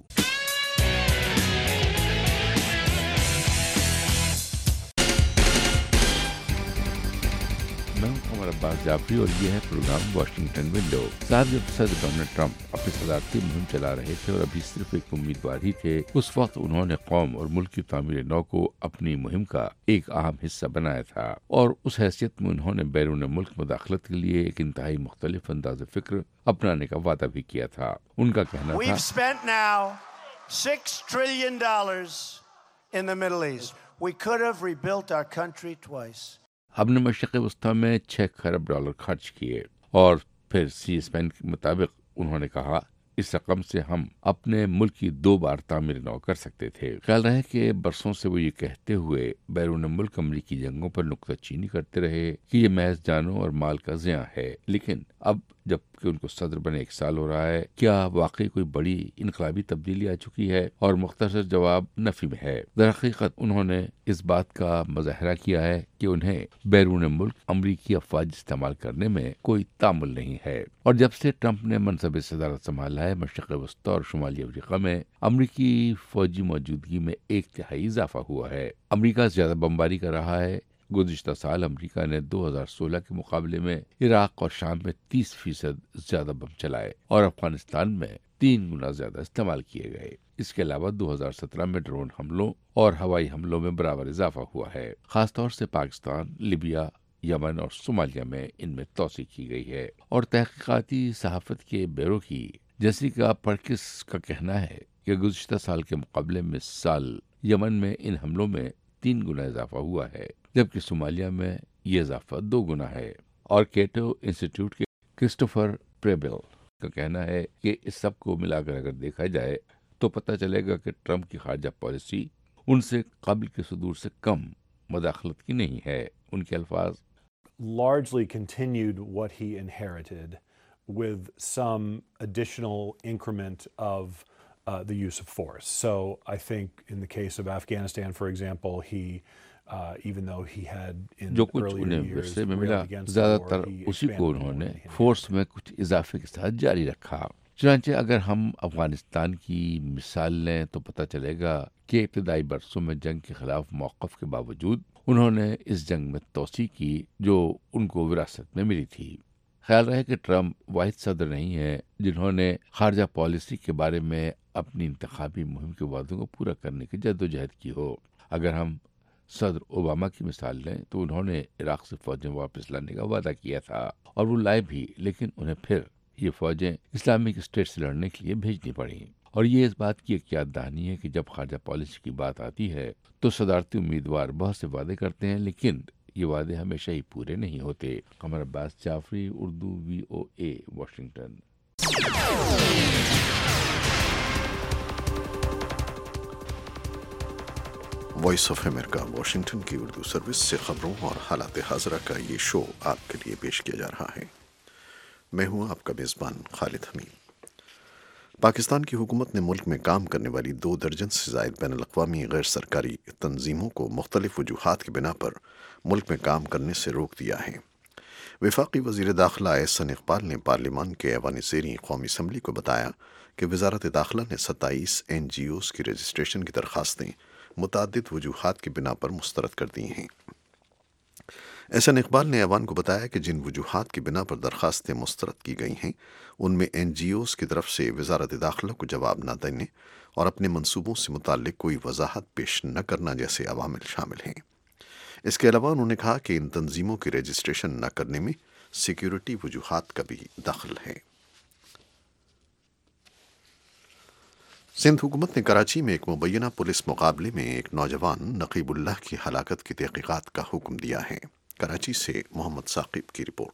میں عمر عباس جعفری اور یہ ہے پروگرام واشنگٹن ونڈو۔ صاحب جب صدر ڈونلڈ ٹرمپ اپنی صدارتی مہم چلا رہے تھے اور ابھی صرف ایک امیدوار ہی تھے، اس وقت انہوں نے قوم اور ملک کی تعمیر نو کو اپنی مہم کا ایک اہم حصہ بنایا تھا، اور اس حیثیت میں انہوں نے بیرون ملک مداخلت کے لیے ایک انتہائی مختلف انداز فکر اپنانے کا وعدہ بھی کیا تھا۔ ان کا کہنا تھا We've spent now $6 trillion in the Middle East. We could have rebuilt our country twice. ہم نے مشرق وسطیٰ میں $6 خرب خرچ کیے، اور پھر سی اسپین کے مطابق انہوں نے کہا اس رقم سے ہم اپنے ملک کی 2 بار تعمیر نو کر سکتے تھے۔ خیال رہے کہ برسوں سے وہ یہ کہتے ہوئے بیرون ملک امریکی جنگوں پر نکتہ چینی کرتے رہے کہ یہ محض جانوں اور مال کا ضیاع ہے، لیکن اب جب کہ ان کو صدر بنے 1 سال ہو رہا ہے، کیا واقعی کوئی بڑی انقلابی تبدیلی آ چکی ہے؟ اور مختصر جواب نفی میں ہے۔ درحقیقت انہوں نے اس بات کا مظاہرہ کیا ہے کہ انہیں بیرون ملک امریکی افواج استعمال کرنے میں کوئی تامل نہیں ہے، اور جب سے ٹرمپ نے منصب صدارت سنبھالا ہے، مشرق وسطیٰ اور شمالی افریقہ میں امریکی فوجی موجودگی میں 1/3 اضافہ ہوا ہے۔ امریکہ زیادہ بمباری کر رہا ہے۔ گزشتہ سال امریکہ نے 2016 کے مقابلے میں عراق اور شام میں 30% زیادہ بم چلائے، اور افغانستان میں 3 گنا زیادہ استعمال کیے گئے۔ اس کے علاوہ 2017 میں ڈرون حملوں اور ہوائی حملوں میں برابر اضافہ ہوا ہے، خاص طور سے پاکستان، لیبیا، یمن اور صومالیہ میں ان میں توسیع کی گئی ہے۔ اور تحقیقاتی صحافت کے بیورو کی جیسیکا پرکس کا کہنا ہے کہ گزشتہ سال کے مقابلے میں اس سال یمن میں ان حملوں میں 3 گنا اضافہ ہوا ہے، جبکہ صومالیہ میں یہ اضافہ 2 گنا ہے۔ اور کیٹو انسٹیٹیوٹ کے کرسٹوفر پریبل کا کہنا ہے کہ اس سب کو ملا کر اگر دیکھا جائے تو پتہ چلے گا کہ ٹرمپ کی خارجہ پالیسی ان سے قبل کے صدور سے کم مداخلت کی نہیں ہے۔ ان کے الفاظ largely continued what he inherited with some additional increment of the use of force. So I think in the case of Afghanistan, for example, he even though he had in جو کچھ earlier انہیں years ورثے میں railed ملا، against the زیادہ war, تر he اسی کو expanded انہوں نے more. فورس میں کچھ اضافے کے ساتھ جاری رکھا۔ چنانچہ اگر ہم افغانستان کی مثال لیں تو پتہ چلے گا کہ ابتدائی برسوں میں جنگ کے خلاف موقف کے باوجود انہوں نے اس جنگ میں توسیع کی جو ان کو وراثت میں ملی تھی۔ خیال رہے کہ ٹرمپ واحد صدر نہیں ہے جنہوں نے خارجہ پالیسی کے بارے میں اپنی انتخابی مہم کے وعدوں کو پورا کرنے کی جدوجہد کی ہو۔ اگر ہم صدر اوباما کی مثال لیں تو انہوں نے عراق سے فوجیں واپس لانے کا وعدہ کیا تھا، اور وہ لائے بھی، لیکن انہیں پھر یہ فوجیں اسلامک اسٹیٹ سے لڑنے کے لیے بھیجنی پڑیں۔ اور یہ اس بات کی ایک یاد دہانی ہے کہ جب خارجہ پالیسی کی بات آتی ہے تو صدارتی امیدوار بہت سے وعدے کرتے ہیں، لیکن یہ وعدے ہمیشہ ہی پورے نہیں ہوتے۔ Umar Abbas Jafri, Urdu VOA Washington. Voice of America Washington کی اردو سروس سے خبروں اور حالات حاضرہ کا یہ شو آپ کے لیے پیش کیا جا رہا ہے۔ میں ہوں آپ کا میزبان خالد حمید۔ پاکستان کی حکومت نے ملک میں کام کرنے والی 2 درجن سے زائد بین الاقوامی غیر سرکاری تنظیموں کو مختلف وجوہات کی بنا پر ملک میں کام کرنے سے روک دیا ہے۔ وفاقی وزیر داخلہ احسن اقبال نے پارلیمان کے ایوان زیریں قومی اسمبلی کو بتایا کہ وزارت داخلہ نے 27 NGOs کی رجسٹریشن کی درخواستیں متعدد وجوہات کی بنا پر مسترد کر دی ہیں۔ احسن اقبال نے ایوان کو بتایا کہ جن وجوہات کی بنا پر درخواستیں مسترد کی گئی ہیں ان میں NGOs کی طرف سے وزارت داخلہ کو جواب نہ دینے اور اپنے منصوبوں سے متعلق کوئی وضاحت پیش نہ کرنا جیسے عوامل شامل ہیں۔ اس کے علاوہ انہوں نے کہا کہ ان تنظیموں کی رجسٹریشن نہ کرنے میں سیکیورٹی وجوہات کا بھی دخل ہے۔ سندھ حکومت نے کراچی میں ایک مبینہ پولیس مقابلے میں ایک نوجوان نقیب اللہ کی ہلاکت کی تحقیقات کا حکم دیا ہے۔ کراچی سے محمد ثاقب کی رپورٹ۔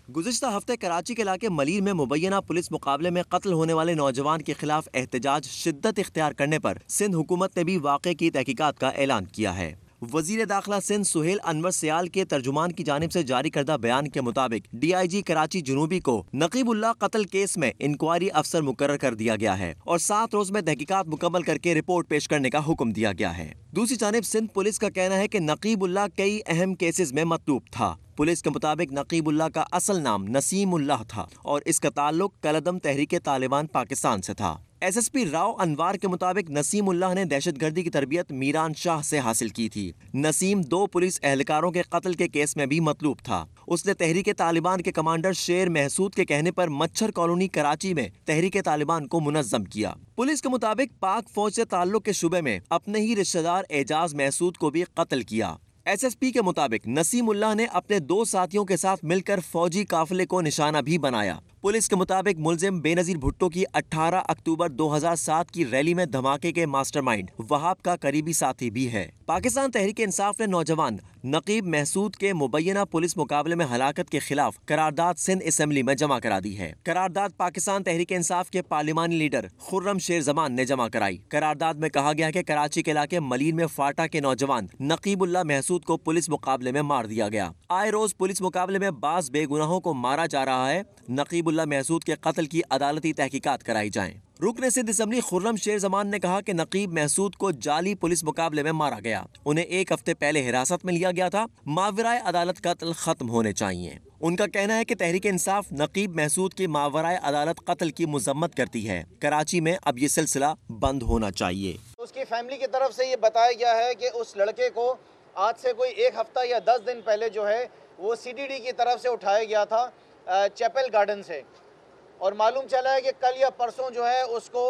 گزشتہ ہفتے کراچی کے علاقے ملیر میں مبینہ پولیس مقابلے میں قتل ہونے والے نوجوان کے خلاف احتجاج شدت اختیار کرنے پر سندھ حکومت نے بھی واقعے کی تحقیقات کا اعلان کیا ہے۔ وزیر داخلہ سندھ سہیل انور سیال کے ترجمان کی جانب سے جاری کردہ بیان کے مطابق ڈی آئی جی کراچی جنوبی کو نقیب اللہ قتل کیس میں انکوائری افسر مقرر کر دیا گیا ہے اور 7 روز میں تحقیقات مکمل کر کے رپورٹ پیش کرنے کا حکم دیا گیا ہے۔ دوسری جانب سندھ پولیس کا کہنا ہے کہ نقیب اللہ کئی اہم کیسز میں مطلوب تھا۔ پولیس کے مطابق نقیب اللہ کا اصل نام نسیم اللہ تھا اور اس کا تعلق کالعدم تحریک طالبان پاکستان سے تھا۔ S S P Rao Anwar کے مطابق نسیم اللہ نے دہشت گردی کی تربیت میران شاہ سے حاصل کی تھی۔ نسیم 2 پولیس اہلکاروں کے قتل کے کیس میں بھی مطلوب تھا۔ اس نے تحریک طالبان کے کمانڈر شیر محسود کے کہنے پر مچھر کالونی کراچی میں تحریک طالبان کو منظم کیا۔ پولیس کے مطابق پاک فوج سے تعلق کے شبے میں اپنے ہی رشتہ دار اعجاز محسود کو بھی قتل کیا۔ ایس ایس پی کے مطابق نسیم اللہ نے اپنے 2 ساتھیوں کے ساتھ مل کر فوجی قافلے کو نشانہ بھی بنایا۔ پولیس کے مطابق ملزم بے نظیر بھٹو کی 18 اکتوبر 2007 کی ریلی میں دھماکے کے ماسٹر مائنڈ وہاب کا قریبی ساتھی بھی ہے۔ پاکستان تحریک انصاف نے نوجوان نقیب محسود کے مبینہ پولیس مقابلے میں ہلاکت کے خلاف قرارداد سندھ اسمبلی میں جمع کرا دی ہے۔ قرارداد پاکستان تحریک انصاف کے پارلیمانی لیڈر خرم شیر زمان نے جمع کرائی۔ قرارداد میں کہا گیا کہ کراچی کے علاقے ملیر میں فاٹا کے نوجوان نقیب اللہ محسود کو پولیس مقابلے میں مار دیا گیا۔ آئے روز پولیس مقابلے میں بعض بے گناہوں کو مارا جا رہا ہے۔ نقیب اللہ محسود کے قتل کی عدالتی تحقیقات کرائی جائیں۔ رکن سندھ اسمبلی خرم شیر زمان نے کہا کہ نقیب محسود کو جعلی پولیس مقابلے میں مارا گیا۔ انہیں 1 ہفتے پہلے حراست میں لیا گیا تھا۔ ماورائے عدالت قتل ختم ہونے چاہیے۔ ان کا کہنا ہے کہ تحریک انصاف نقیب محسود کی ماورائے عدالت قتل کی مذمت کرتی ہے۔ کراچی میں اب یہ سلسلہ بند ہونا چاہیے۔ اس کی فیملی کی طرف سے یہ بتایا گیا ہے کہ اس لڑکے کو آج سے کوئی 1 ہفتہ یا 10 دن پہلے جو ہے وہ سی ڈی ڈی کی طرف سے اٹھایا گیا تھا چیپل گارڈن سے، اور معلوم چلا ہے کہ کل یا پرسوں جو ہے اس کو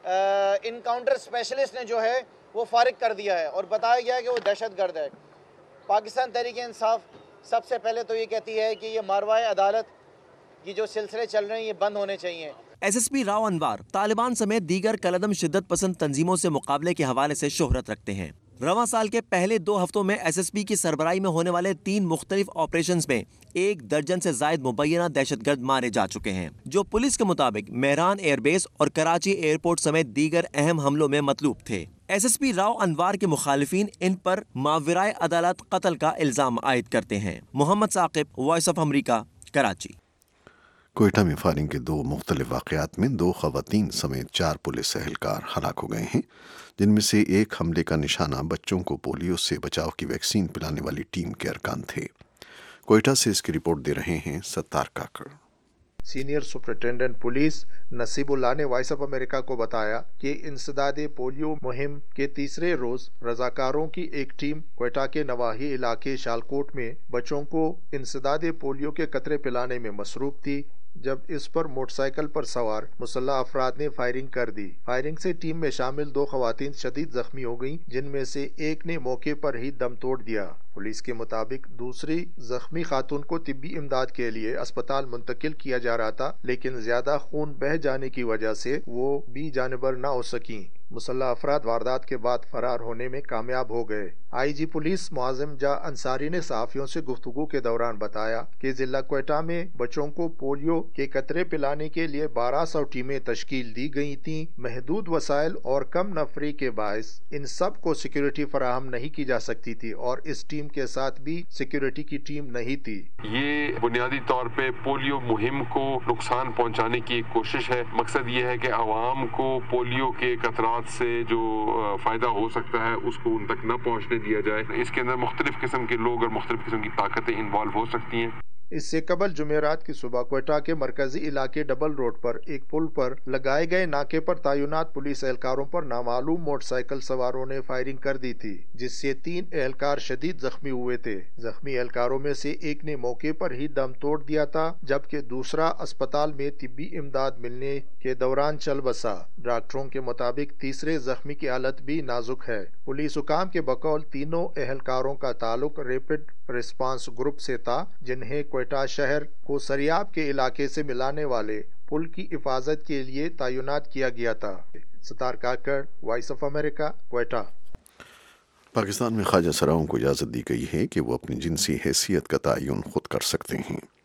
انکاؤنٹر اسپیشلسٹ نے جو ہے وہ فارغ کر دیا ہے اور بتایا گیا ہے کہ وہ دہشت گرد ہے۔ پاکستان تحریک انصاف سب سے پہلے تو یہ کہتی ہے کہ یہ ماورائے عدالت کی جو سلسلے چل رہے ہیں یہ بند ہونے چاہیے۔ S S P Rao Anwar Taliban سمیت دیگر کالعدم شدت پسند تنظیموں سے مقابلے کے حوالے سے شہرت رکھتے ہیں۔ رواں سال کے پہلے 2 ہفتوں میں ایس ایس پی کی سربراہی میں ہونے والے 3 مختلف آپریشنز میں 1 درجن سے زائد مبینہ دہشت گرد مارے جا چکے ہیں، جو پولیس کے مطابق مہران ایئر بیس اور کراچی ایئرپورٹ سمیت دیگر اہم حملوں میں مطلوب تھے۔ S S P Rao Anwar کے مخالفین ان پر ماورائے عدالت قتل کا الزام عائد کرتے ہیں۔ Muhammad Saqib, voice of America, Karachi. Quetta میں فائرنگ کے 2 مختلف واقعات میں 2 خواتین سمیت 4 پولیس اہلکار ہلاک ہو گئے ہیں، جن میں سے ایک حملے کا نشانہ بچوں کو پولیو سے بچاؤ کی ویکسین پلانے والی ٹیم کے ارکان تھے۔ کوئٹہ سے اس کی رپورٹ دے رہے ہیں Sattar Kakar. Senior superintendent police Naseebullah نے وائس آف امریکہ کو بتایا کہ انسداد پولیو مہم کے تیسرے روز رضاکاروں کی ایک ٹیم کوئٹہ کے نواحی علاقے شالکوٹ میں بچوں کو انسداد پولیو کے قطرے پلانے میں مصروف تھی، جب اس پر موٹر سائیکل پر سوار مسلح افراد نے فائرنگ کر دی۔ فائرنگ سے ٹیم میں شامل 2 خواتین شدید زخمی ہو گئیں، جن میں سے ایک نے موقع پر ہی دم توڑ دیا۔ پولیس کے مطابق دوسری زخمی خاتون کو طبی امداد کے لیے اسپتال منتقل کیا جا رہا تھا، لیکن زیادہ خون بہہ جانے کی وجہ سے وہ بھی جانبر نہ ہو سکیں۔ مسلح افراد واردات کے بعد فرار ہونے میں کامیاب ہو گئے۔ آئی جی پولیس معظم جا انصاری نے صحافیوں سے گفتگو کے دوران بتایا کہ ضلع کوئٹہ میں بچوں کو پولیو کے قطرے پلانے کے لیے 1200 ٹیمیں تشکیل دی گئی تھیں۔ محدود وسائل اور کم نفری کے باعث ان سب کو سیکیورٹی فراہم نہیں کی جا سکتی تھی، اور اس ٹیم کے ساتھ بھی سیکیورٹی کی ٹیم نہیں تھی۔ یہ بنیادی طور پہ پولیو مہم کو نقصان پہنچانے کی ایک کوشش ہے۔ مقصد یہ ہے کہ عوام کو پولیو کے قطرات سے جو فائدہ ہو سکتا ہے اس کو ان تک نہ پہنچنے دیا جائے۔ اس کے اندر مختلف قسم کے لوگ اور مختلف قسم کی طاقتیں انوالو ہو سکتی ہیں۔ اس سے قبل جمعرات کی صبح کوئٹہ کے مرکزی علاقے ڈبل روڈ پر ایک پل پر لگائے گئے ناکے پر تعینات پولیس اہلکاروں پر نامعلوم موٹر سائیکل سواروں نے فائرنگ کر دی تھی، جس سے 3 اہلکار شدید زخمی ہوئے تھے۔ زخمی اہلکاروں میں سے ایک نے موقع پر ہی دم توڑ دیا تھا، جبکہ دوسرا اسپتال میں طبی امداد ملنے کے دوران چل بسا۔ ڈاکٹروں کے مطابق تیسرے زخمی کی حالت بھی نازک ہے۔ پولیس حکام کے بقول تینوں اہلکاروں کا تعلق ریپڈ ریسپانس گروپ سے تھا، جنہیں کوئٹہ شہر کو سریاب کے علاقے سے ملانے والے پل کی حفاظت کے لیے تعینات کیا گیا تھا۔ Sattar Kakar, voice of America, Quetta. Pakistan میں خواجہ سراؤں کو اجازت دی گئی ہے کہ وہ اپنی جنسی حیثیت کا تعین خود کر سکتے ہیں۔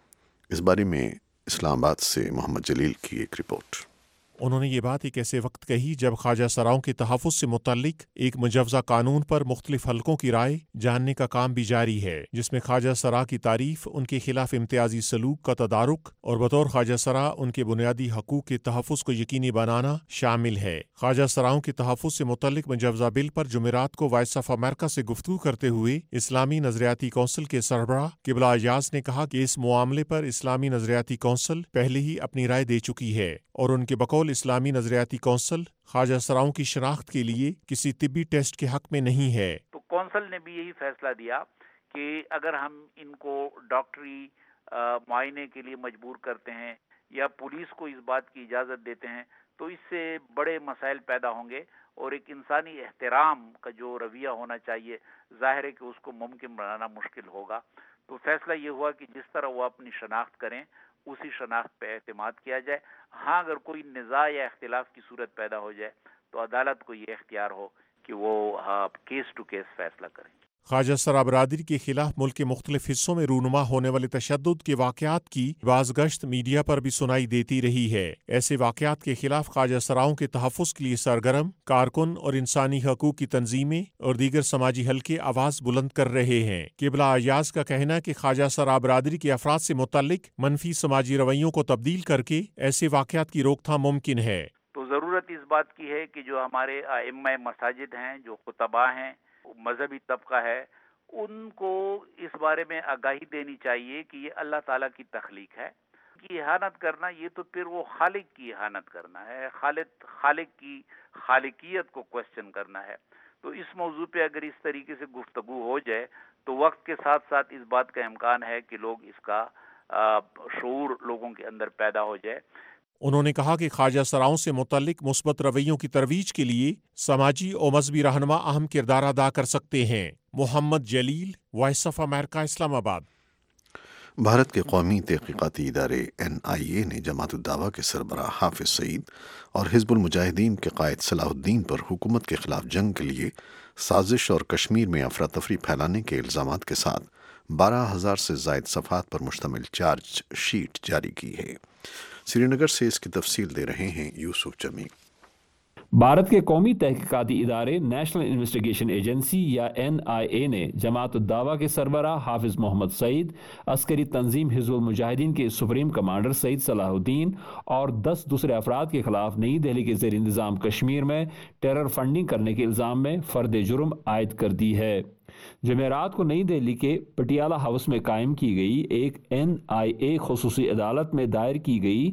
इस बारे में इस्लामाबाद से मोहम्मद जलील की एक रिपोर्ट। उन्होंने ये बात एक ऐसे वक्त कही जब ख्वाजा सराओं के तहफ़्फ़ुज़ से मुतल्लिक एक मुजव्ज़ा कानून पर मुख्तलिफ हलकों की राय जानने का काम भी जारी है, जिसमें ख्वाजा सरा की तारीफ, उनके खिलाफ इम्तियाजी सलूक का तदारुक और बतौर ख्वाजा सरा उनके बुनियादी हकूक़ के तहफ़्फ़ुज़ को यकीनी बनाना शामिल है। ख्वाजा सराओं के तहफ़्फ़ुज़ से मुतल्लिक मुजव्ज़ा बिल पर जुमेरात को वॉइस ऑफ अमेरिका से गुफ्तगू करते हुए इस्लामी नज़रियाती कौंसिल के सरबराह किबला अयाज ने कहा कि इस मामले पर इस्लामी नज़रियाती कौंसिल पहले ही अपनी राय दे चुकी है और उनके बकौल इस्लामी नज़रियाती कौंसिल ख्वाजा सराओं की शनाख्त के लिए किसी तिब्बी टेस्ट के हक में नहीं है। तो कौंसिल ने भी यही फैसला दिया कि अगर हम इनको डॉक्टरी मुआयने के लिए मजबूर करते हैं या पुलिस को इस बात की इजाज़त देते हैं तो इससे बड़े मसाइल पैदा होंगे और एक इंसानी एहतराम का जो रवैया होना चाहिए ज़ाहिर है कि उसको मुमकिन बनाना मुश्किल होगा। तो फैसला ये हुआ कि जिस तरह वो अपनी शनाख्त करें उसी शनाख्त पे एतमाद किया जाए। हाँ, अगर कोई निज़ा या इख्तिलाफ की सूरत पैदा हो जाए तो अदालत को ये इख्तियार हो कि वो केस टू केस फैसला करें। ख्वाजा सरा बरादरी के खिलाफ मुल्क के मुख्तलिफ हिस्सों में रूनुमा होने वाले तशद्दुद के वाक़यात की बाज़गश्त मीडिया पर भी सुनाई देती रही है। ऐसे वाक़यात के खिलाफ ख्वाजा सराओं के तहफ़्फ़ुज़ के लिए सरगर्म कारकुन और इंसानी हकूक़ की तंजीमें और दीगर समाजी हल्के आवाज़ बुलंद कर रहे हैं। किबला अयाज का कहना है कि ख्वाजा सरा बरादरी के अफराद से मुतल्लिक मनफी समाजी रवैयों को तब्दील करके ऐसे वाक़यात की रोकथाम मुमकिन है। तो ज़रूरत इस बात की है कि जो हमारे आइम्मा मसाजिद हैं, जो खुतबा हैं, मजहबी तबका है, उनको इस बारे में आगाही देनी चाहिए कि ये अल्लाह ताला की तख्लीक है। की इहानत करना ये तो फिर वो खालिक की इहानत करना है, खालिक की खालिकियत को क्वेश्चन करना है। तो इस मौजू पे अगर इस तरीके से गुफ्तगू हो जाए तो वक्त के साथ साथ इस बात का इम्कान है कि लोग इसका शऊर लोगों के अंदर पैदा हो जाए। उन्होंने कहा कि ख्वाजा सराओं से मुतल्लिक मुस्बत रवैयों की तरवीज के लिए समाजी और मजहबी रहनुमा अहम किरदार अदा कर सकते हैं। Mohammad Jalil, voice of America, Islamabad. Bharat के कौमी तहकीकाती इदारे NIA ने जमात-उद-दावा के सरबराह हाफिज सईद और हिजबुल मुजाहिदीन के कायद सलाहुद्दीन पर हुकूमत के खिलाफ जंग के लिए साजिश और कश्मीर में अफरा तफरी फैलाने के इल्ज़ामात के साथ 12,000 से ज़ायद सफ़हात पर मुश्तमिल चार्ज शीट जारी की है। श्रीनगर से इसकी तफसील दे रहे हैं यूसुफ जमी। भारत के कौमी तहकीकाती इदारे नेशनल इन्वेस्टिगेशन एजेंसी या NIA ने जमात-उद-दावा के सरबराह हाफिज मोहम्मद सईद, अस्करी तंजीम हिजबुल मुजाहिदीन के सुप्रीम कमांडर सईद सलाहुद्दीन और 10 दूसरे अफराद के खिलाफ नई दिल्ली के ज़ेर इंतज़ाम कश्मीर में टेरर फंडिंग करने के इल्ज़ाम में फ़र्द जुर्म आयद कर दी है। जुमेरात को नई दिल्ली के पटियाला हाउस में कायम की गई एक NIA खुसूसी अदालत में दायर की गई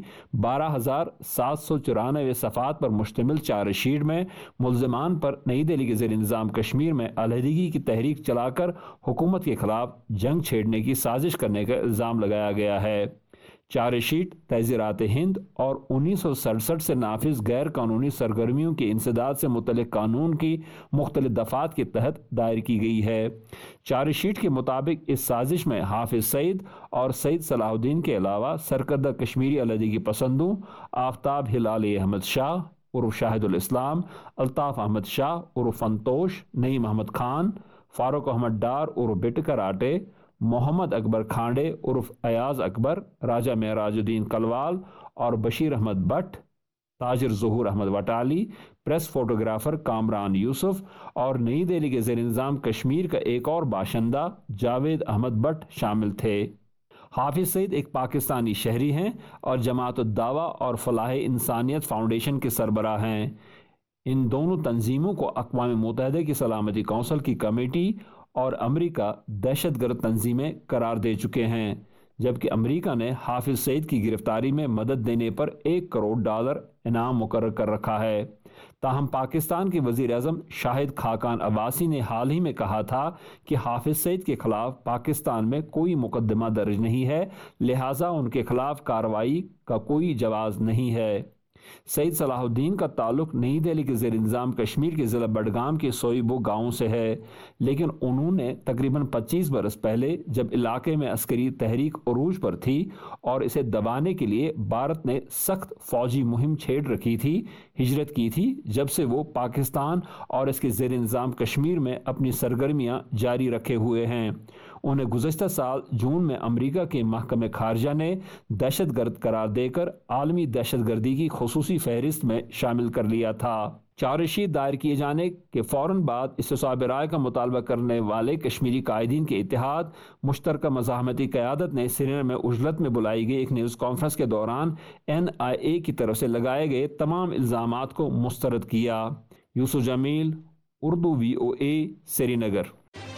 12,794 सफ़ात पर मुश्तमिल चार्जशीट में मुल्ज़िमान पर नई दिल्ली के ज़ेर इंतज़ाम कश्मीर में अलहदगी की तहरीक चलाकर हुकूमत के खिलाफ जंग छेड़ने की साजिश करने का इल्ज़ाम लगाया गया है। चार्जशीट तहज़ीरात हिंद और 1967 से नाफिज गैर कानूनी सरगर्मियों के इंसदाद से मुतल्लिक़ कानून की मुख्तलिफ दफ़ात के तहत दायर की गई है। चार्जशीट के मुताबिक इस साजिश में हाफिज सईद और सईद सलाहुद्दीन के अलावा सरकर्दा कश्मीरी अलहदगी पसंदों आफ्ताब हिलाली अहमद शाह उर्फ शाहिदुल इस्लाम, अल्ताफ़ अहमद शाह उर्फ फंतोश, नईम अहमद खान, फारूक अहमद डार उर्फ बिट कराटे, मोहम्मद अकबर खांडे उर्फ अयाज अकबर, राजा मेराजुद्दीन कलवाल और बशीर अहमद भट्ट, ताजिर ज़हूर अहमद वटाली, प्रेस फोटोग्राफर कामरान यूसुफ और नई दिल्ली के ज़ेर इंतज़ाम कश्मीर का एक और बाशिंदा जावेद अहमद भट्ट शामिल थे। हाफिज सईद एक पाकिस्तानी शहरी हैं और जमात-उद-दावा और फलाह इंसानियत फाउंडेशन के सरबराह हैं। इन दोनों तंजीमों को अक़वाम मुत्तहिदा की सलामती कौंसिल की कमेटी और अमेरिका दहशतगर्द तंजीमें करार दे चुके हैं, जबकि अमेरिका ने हाफिज सईद की गिरफ्तारी में मदद देने पर $1 करोड़ इनाम मुकर्रर कर रखा है। ताहम पाकिस्तान के वज़ीर-ए-आज़म शाहिद खाकान अब्बासी ने हाल ही में कहा था कि हाफिज सईद के खिलाफ पाकिस्तान में कोई मुकदमा दर्ज नहीं है, लिहाजा उनके खिलाफ कार्रवाई का कोई जवाज़ नहीं है। सईद सलाहुद्दीन का ताल्लुक नई दिल्ली के ज़ेर इंतज़ाम कश्मीर के ज़िला बडगाम के सोईबो गांव से है, लेकिन उन्होंने तकरीबन 25 बरस पहले जब इलाके में अस्करी तहरीक उरूज पर थी और इसे दबाने के लिए भारत ने सख्त फौजी मुहिम छेड़ रखी थी, हिजरत की थी, जब से वो पाकिस्तान और इसके ज़ेर इंतज़ाम कश्मीर में अपनी सरगर्मियाँ जारी रखे हुए हैं। انہیں گزشتہ سال جون میں امریکہ کے محکمہ خارجہ نے دہشت گرد قرار دے کر عالمی دہشت گردی کی خصوصی فہرست میں شامل کر لیا تھا۔ چارج شیٹ دائر کیے جانے کے فوراً بعد استصواب رائے کا مطالبہ کرنے والے کشمیری قائدین کے اتحاد مشترکہ مزاحمتی قیادت نے سری نگر میں اجلت میں بلائی گئی ایک نیوز کانفرنس کے دوران NIA کی طرف سے لگائے گئے تمام الزامات کو مسترد کیا۔ یوسف جمیل، اردو VOA، سری نگر۔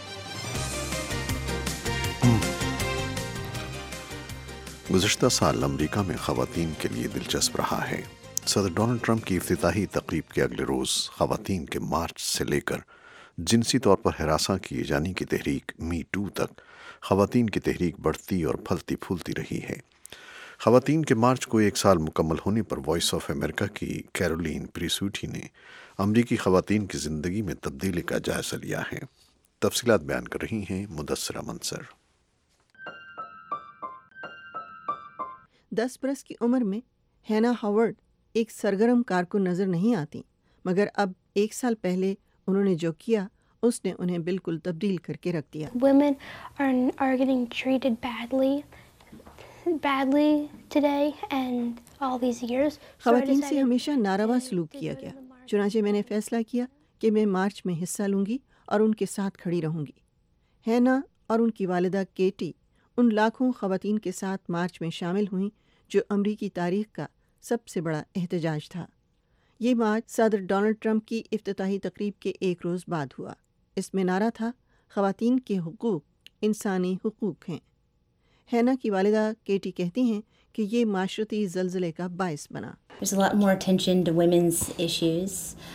گزشتہ سال امریکہ میں خواتین کے لیے دلچسپ رہا ہے۔ صدر ڈونلڈ ٹرمپ کی افتتاحی تقریب کے اگلے روز خواتین کے مارچ سے لے کر جنسی طور پر ہراساں کیے جانے کی تحریک می ٹو تک خواتین کی تحریک بڑھتی اور پھلتی پھولتی رہی ہے۔ خواتین کے مارچ کو ایک سال مکمل ہونے پر وائس آف امریکہ کی کیرولین پریسوٹی نے امریکی خواتین کی زندگی میں تبدیلی کا جائزہ لیا ہے۔ تفصیلات بیان کر رہی ہیں مدثرہ منصر۔ 10 برس کی عمر میں ہینا ہاورڈ ایک سرگرم کارکن نظر نہیں آتی، مگر اب ایک سال پہلے انہوں نے جو کیا اس نے انہیں بالکل تبدیل کر کے رکھ دیا۔ Women are getting treated badly today and all these years. خواتین سے ہمیشہ ناروا سلوک کیا گیا، چنانچہ میں نے فیصلہ کیا کہ میں مارچ میں حصہ لوں گی اور ان کے ساتھ کھڑی رہوں گی۔ ہینا اور ان کی والدہ کیٹی ان لاکھوں خواتین کے ساتھ مارچ میں شامل ہوئیں جو امریکی تاریخ کا سب سے بڑا احتجاج تھا۔ یہ مارچ صدر ڈونلڈ ٹرمپ کی افتتاحی تقریب کے ایک روز بعد ہوا۔ اس میں نعرہ تھا، خواتین کے حقوق انسانی حقوق ہیں۔ ہینا کی والدہ کیٹی کہتی ہیں کہ یہ معاشرتی زلزلے کا باعث بنا۔ There's a lot more attention to women's issues.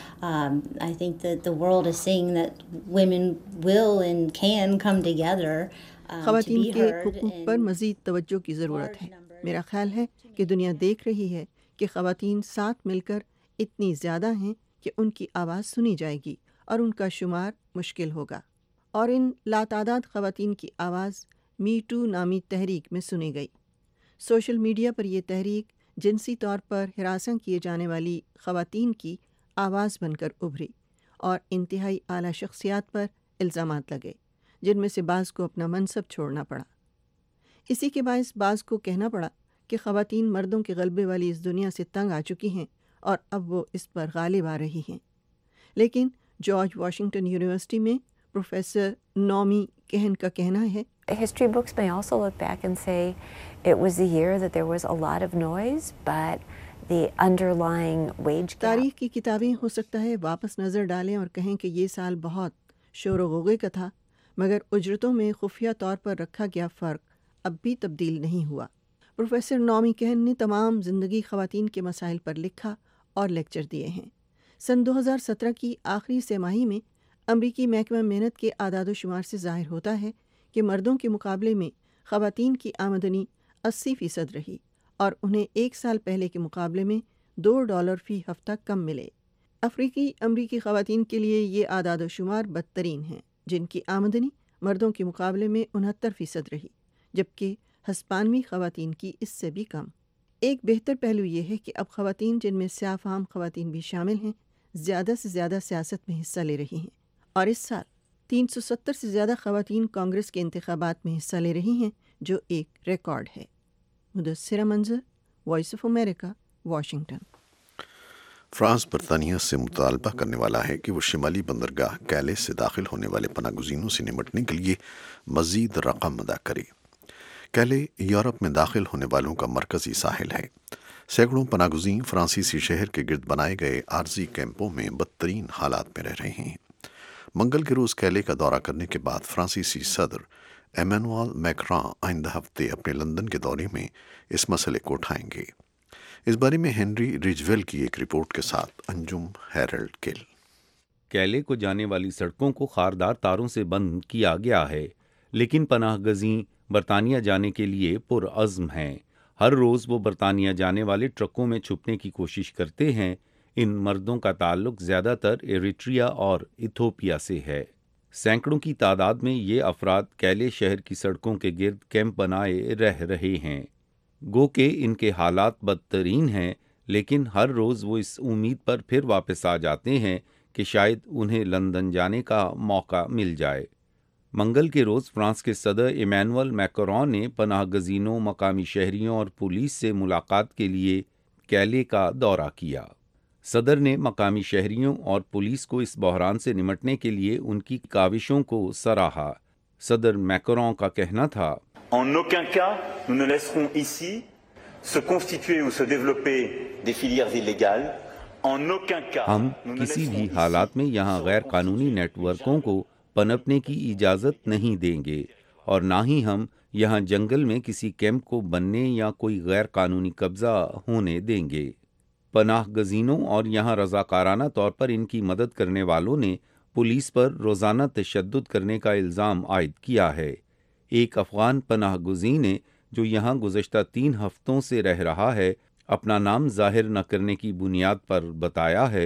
I think that the world is seeing that women will and can come together. خواتین کے حقوق پر مزید توجہ کی ضرورت ہے۔ میرا خیال ہے کہ دنیا دیکھ رہی ہے کہ خواتین ساتھ مل کر اتنی زیادہ ہیں کہ ان کی آواز سنی جائے گی اور ان کا شمار مشکل ہوگا، اور ان لاتعداد خواتین کی آواز می ٹو نامی تحریک میں سنی گئی۔ سوشل میڈیا پر یہ تحریک جنسی طور پر ہراساں کیے جانے والی خواتین کی آواز بن کر ابھری اور انتہائی اعلیٰ شخصیات پر الزامات لگے، جن میں سے بعض کو اپنا منصب چھوڑنا پڑا۔ اسی کے باعث بعض کو کہنا پڑا کہ خواتین مردوں کے غلبے والی اس دنیا سے تنگ آ چکی ہیں اور اب وہ اس پر غالب آ رہی ہیں۔ لیکن جارج واشنگٹن یونیورسٹی میں پروفیسر نومی کہن کا کہنا ہے، History books may also look back and say it was the year that there was a lot of noise, but the underlying wage gap. تاریخ کی کتابیں ہو سکتا ہے واپس نظر ڈالیں اور کہیں کہ یہ سال بہت شور و غوغے کا تھا، مگر اجرتوں میں خفیہ طور پر رکھا گیا فرق اب بھی تبدیل نہیں ہوا۔ پروفیسر نومی کہن نے تمام زندگی خواتین کے مسائل پر لکھا اور لیکچر دیے ہیں۔ سن 2017 کی آخری سہ ماہی میں امریکی محکمہ محنت کے اعداد و شمار سے ظاہر ہوتا ہے کہ مردوں کے مقابلے میں خواتین کی آمدنی 80% رہی اور انہیں ایک سال پہلے کے مقابلے میں $2 فی ہفتہ کم ملے۔ افریقی امریکی خواتین کے لیے یہ اعداد و شمار بدترین ہیں، جن کی آمدنی مردوں کے مقابلے میں 69% رہی، جبکہ ہسپانوی خواتین کی اس سے بھی کم۔ ایک بہتر پہلو یہ ہے کہ اب خواتین، جن میں سیاہ فام خواتین بھی شامل ہیں، زیادہ سے زیادہ سیاست میں حصہ لے رہی ہیں، اور اس سال 370 سے زیادہ خواتین کانگریس کے انتخابات میں حصہ لے رہی ہیں، جو ایک ریکارڈ ہے۔ Mudassira Manzar, voice of America, Washington. France برطانیہ سے مطالبہ کرنے والا ہے کہ وہ شمالی بندرگاہ کیلے سے داخل ہونے والے پناہ گزینوں سے نمٹنے کے لیے مزید رقم ادا کرے۔ کیلے یورپ میں داخل ہونے والوں کا مرکزی ساحل ہے۔ سینکڑوں پناہ گزین فرانسیسی شہر کے گرد بنائے گئے عارضی کیمپوں میں بدترین حالات میں رہ رہے ہیں۔ منگل کے روز کیلے کا دورہ کرنے کے بعد فرانسیسی صدر ایمانوئل میکراں آئندہ ہفتے اپنے لندن کے دورے میں اس مسئلے کو اٹھائیں گے۔ اس بارے میں ہنری ریجویل کی ایک رپورٹ کے ساتھ انجم ہیرلڈ کل۔ کیلے کو جانے والی سڑکوں کو خاردار تاروں سے بند کیا گیا ہے، لیکن پناہ گزین برطانیہ جانے کے لیے پرعزم ہیں۔ ہر روز وہ برطانیہ جانے والے ٹرکوں میں چھپنے کی کوشش کرتے ہیں۔ ان مردوں کا تعلق زیادہ تر ایریٹریا اور ایتھوپیا سے ہے۔ سینکڑوں کی تعداد میں یہ افراد کیلے شہر کی سڑکوں کے گرد کیمپ بنائے رہ رہے ہیں۔ گو کہ ان کے حالات بدترین ہیں، لیکن ہر روز وہ اس امید پر پھر واپس آ جاتے ہیں کہ شاید انہیں لندن جانے کا موقع مل جائے۔ منگل کے روز فرانس کے صدر ایمانوئل میکرون نے پناہ گزینوں، مقامی شہریوں اور پولیس سے ملاقات کے لیے کیلے کا دورہ کیا۔ صدر نے مقامی شہریوں اور پولیس کو اس بحران سے نمٹنے کے لیے ان کی کاوشوں کو سراہا۔ صدر میکرون کا کہنا تھا، En aucun cas, nous ne laisserons ici se constituer ou se développer des filières illégales. En aucun cas, ہم کسی بھی حالات میں یہاں غیر قانونی نیٹ ورکوں کو پنپنے کی اجازت نہیں دیں گے، اور نہ ہی ہم یہاں جنگل میں کسی کیمپ کو بننے یا کوئی غیر قانونی قبضہ ہونے دیں گے۔ پناہ گزینوں اور یہاں رضاکارانہ طور پر ان کی مدد کرنے والوں نے پولیس پر روزانہ تشدد کرنے کا الزام عائد کیا ہے۔ ایک افغان پناہ گزین نے جو یہاں گزشتہ 3 ہفتوں سے رہ رہا ہے، اپنا نام ظاہر نہ کرنے کی بنیاد پر بتایا ہے،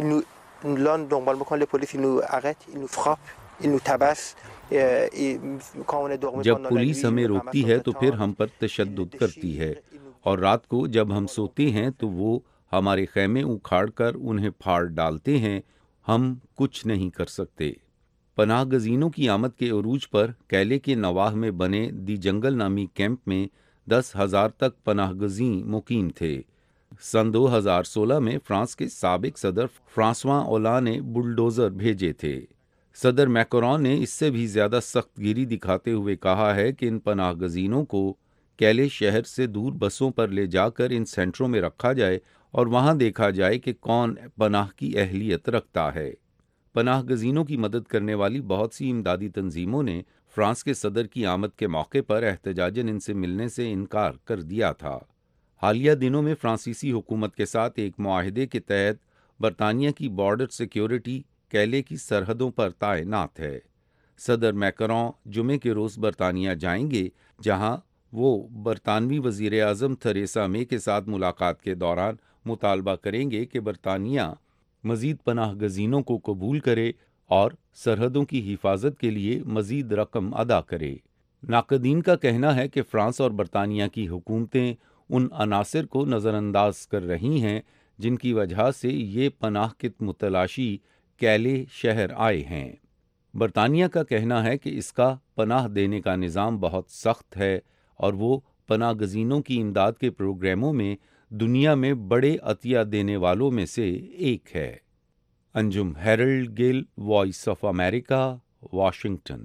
جب پولیس ہمیں روکتی ہے تو پھر ہم پر تشدد کرتی ہے، اور رات کو جب ہم سوتے ہیں تو وہ ہمارے خیمے اکھاڑ کر انہیں پھاڑ ڈالتے ہیں، ہم کچھ نہیں کر سکتے۔ پناہ گزینوں کی آمد کے عروج پر کیلے کے نواح میں بنے دی جنگل نامی کیمپ میں 10,000 تک پناہ گزین مقیم تھے۔ سن 2016 میں فرانس کے سابق صدر فرانسواں اولاں نے بلڈوزر بھیجے تھے۔ صدر میکرون نے اس سے بھی زیادہ سخت گیری دکھاتے ہوئے کہا ہے کہ ان پناہ گزینوں کو کیلے شہر سے دور بسوں پر لے جا کر ان سینٹروں میں رکھا جائے اور وہاں دیکھا جائے کہ کون پناہ کی اہلیت رکھتا ہے۔ پناہ گزینوں کی مدد کرنے والی بہت سی امدادی تنظیموں نے فرانس کے صدر کی آمد کے موقع پر احتجاجاً ان سے ملنے سے انکار کر دیا تھا۔ حالیہ دنوں میں فرانسیسی حکومت کے ساتھ ایک معاہدے کے تحت برطانیہ کی بارڈر سیکیورٹی کیلے کی سرحدوں پر تعینات ہے۔ صدر میکرون جمعے کے روز برطانیہ جائیں گے، جہاں وہ برطانوی وزیر اعظم تھریسا مے کے ساتھ ملاقات کے دوران مطالبہ کریں گے کہ برطانیہ مزید پناہ گزینوں کو قبول کرے اور سرحدوں کی حفاظت کے لیے مزید رقم ادا کرے۔ ناقدین کا کہنا ہے کہ فرانس اور برطانیہ کی حکومتیں ان عناصر کو نظر انداز کر رہی ہیں جن کی وجہ سے یہ پناہ کے متلاشی کیلے شہر آئے ہیں۔ برطانیہ کا کہنا ہے کہ اس کا پناہ دینے کا نظام بہت سخت ہے اور وہ پناہ گزینوں کی امداد کے پروگراموں میں دنیا میں بڑے عطیہ دینے والوں میں سے ایک ہے۔ Anjum Harold Gill, voice of America, Washington.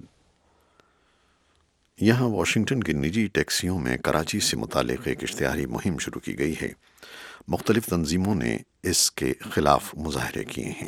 یہاں واشنگٹن کی نجی ٹیکسیوں میں کراچی سے متعلق ایک اشتہاری مہم شروع کی گئی ہے۔ مختلف تنظیموں نے اس کے خلاف مظاہرے کیے ہیں۔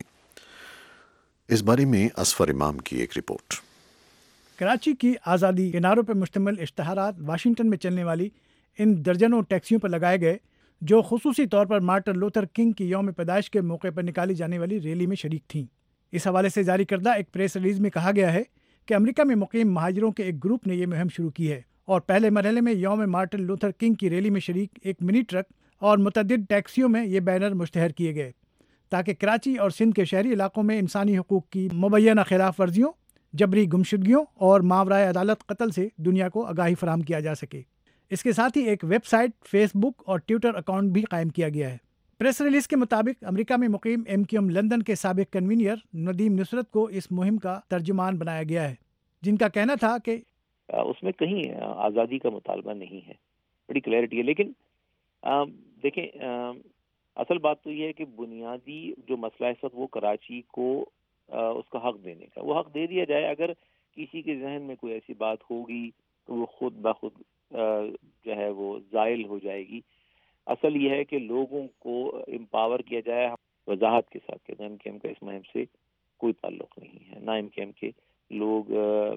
اس بارے میں اصفر امام کی ایک رپورٹ۔ کراچی کی آزادی کناروں پر مشتمل اشتہارات واشنگٹن میں چلنے والی ان درجنوں ٹیکسیوں پر لگائے گئے جو خصوصی طور پر مارٹن لوتھر کنگ کی یوم پیدائش کے موقع پر نکالی جانے والی ریلی میں شریک تھیں۔ اس حوالے سے جاری کردہ ایک پریس ریلیز میں کہا گیا ہے کہ امریکہ میں مقیم مہاجروں کے ایک گروپ نے یہ مہم شروع کی ہے اور پہلے مرحلے میں یوم مارٹن لوتھر کنگ کی ریلی میں شریک ایک منی ٹرک اور متعدد ٹیکسیوں میں یہ بینر مشتہر کیے گئے تاکہ کراچی اور سندھ کے شہری علاقوں میں انسانی حقوق کی مبینہ خلاف ورزیوں، جبری گمشدگیوں اور ماورائے عدالت قتل سے دنیا کو آگاہی فراہم کیا جا سکے۔ اس کے ساتھ ہی ایک ویب سائٹ، فیس بک اور ٹویٹر اکاؤنٹ بھی قائم کیا گیا ہے۔ پریس ریلیز کے مطابق امریکہ میں مقیم MQM لندن کے سابق کنوینئر ندیم نصرت کو اس مہم کا ترجمان بنایا گیا ہے، جن کا کہنا تھا کہ اس میں کہیں آزادی کا مطالبہ نہیں ہے، بڑی کلیئرٹی ہے۔ لیکن دیکھیں، اصل بات تو یہ ہے کہ بنیادی جو مسئلہ ہے وہ کراچی کو اس کا حق دینے کا، وہ حق دے دیا جائے۔ اگر کسی کے ذہن میں کوئی ایسی بات ہوگی تو وہ خود بخود جو ہے وہ زائل ہو جائے گی۔ اصل یہ ہے کہ لوگوں کو امپاور کیا جائے وضاحت کے ساتھ کہ MQM کا اس مہم سے کوئی تعلق نہیں ہے، نہ MQM کے لوگ۔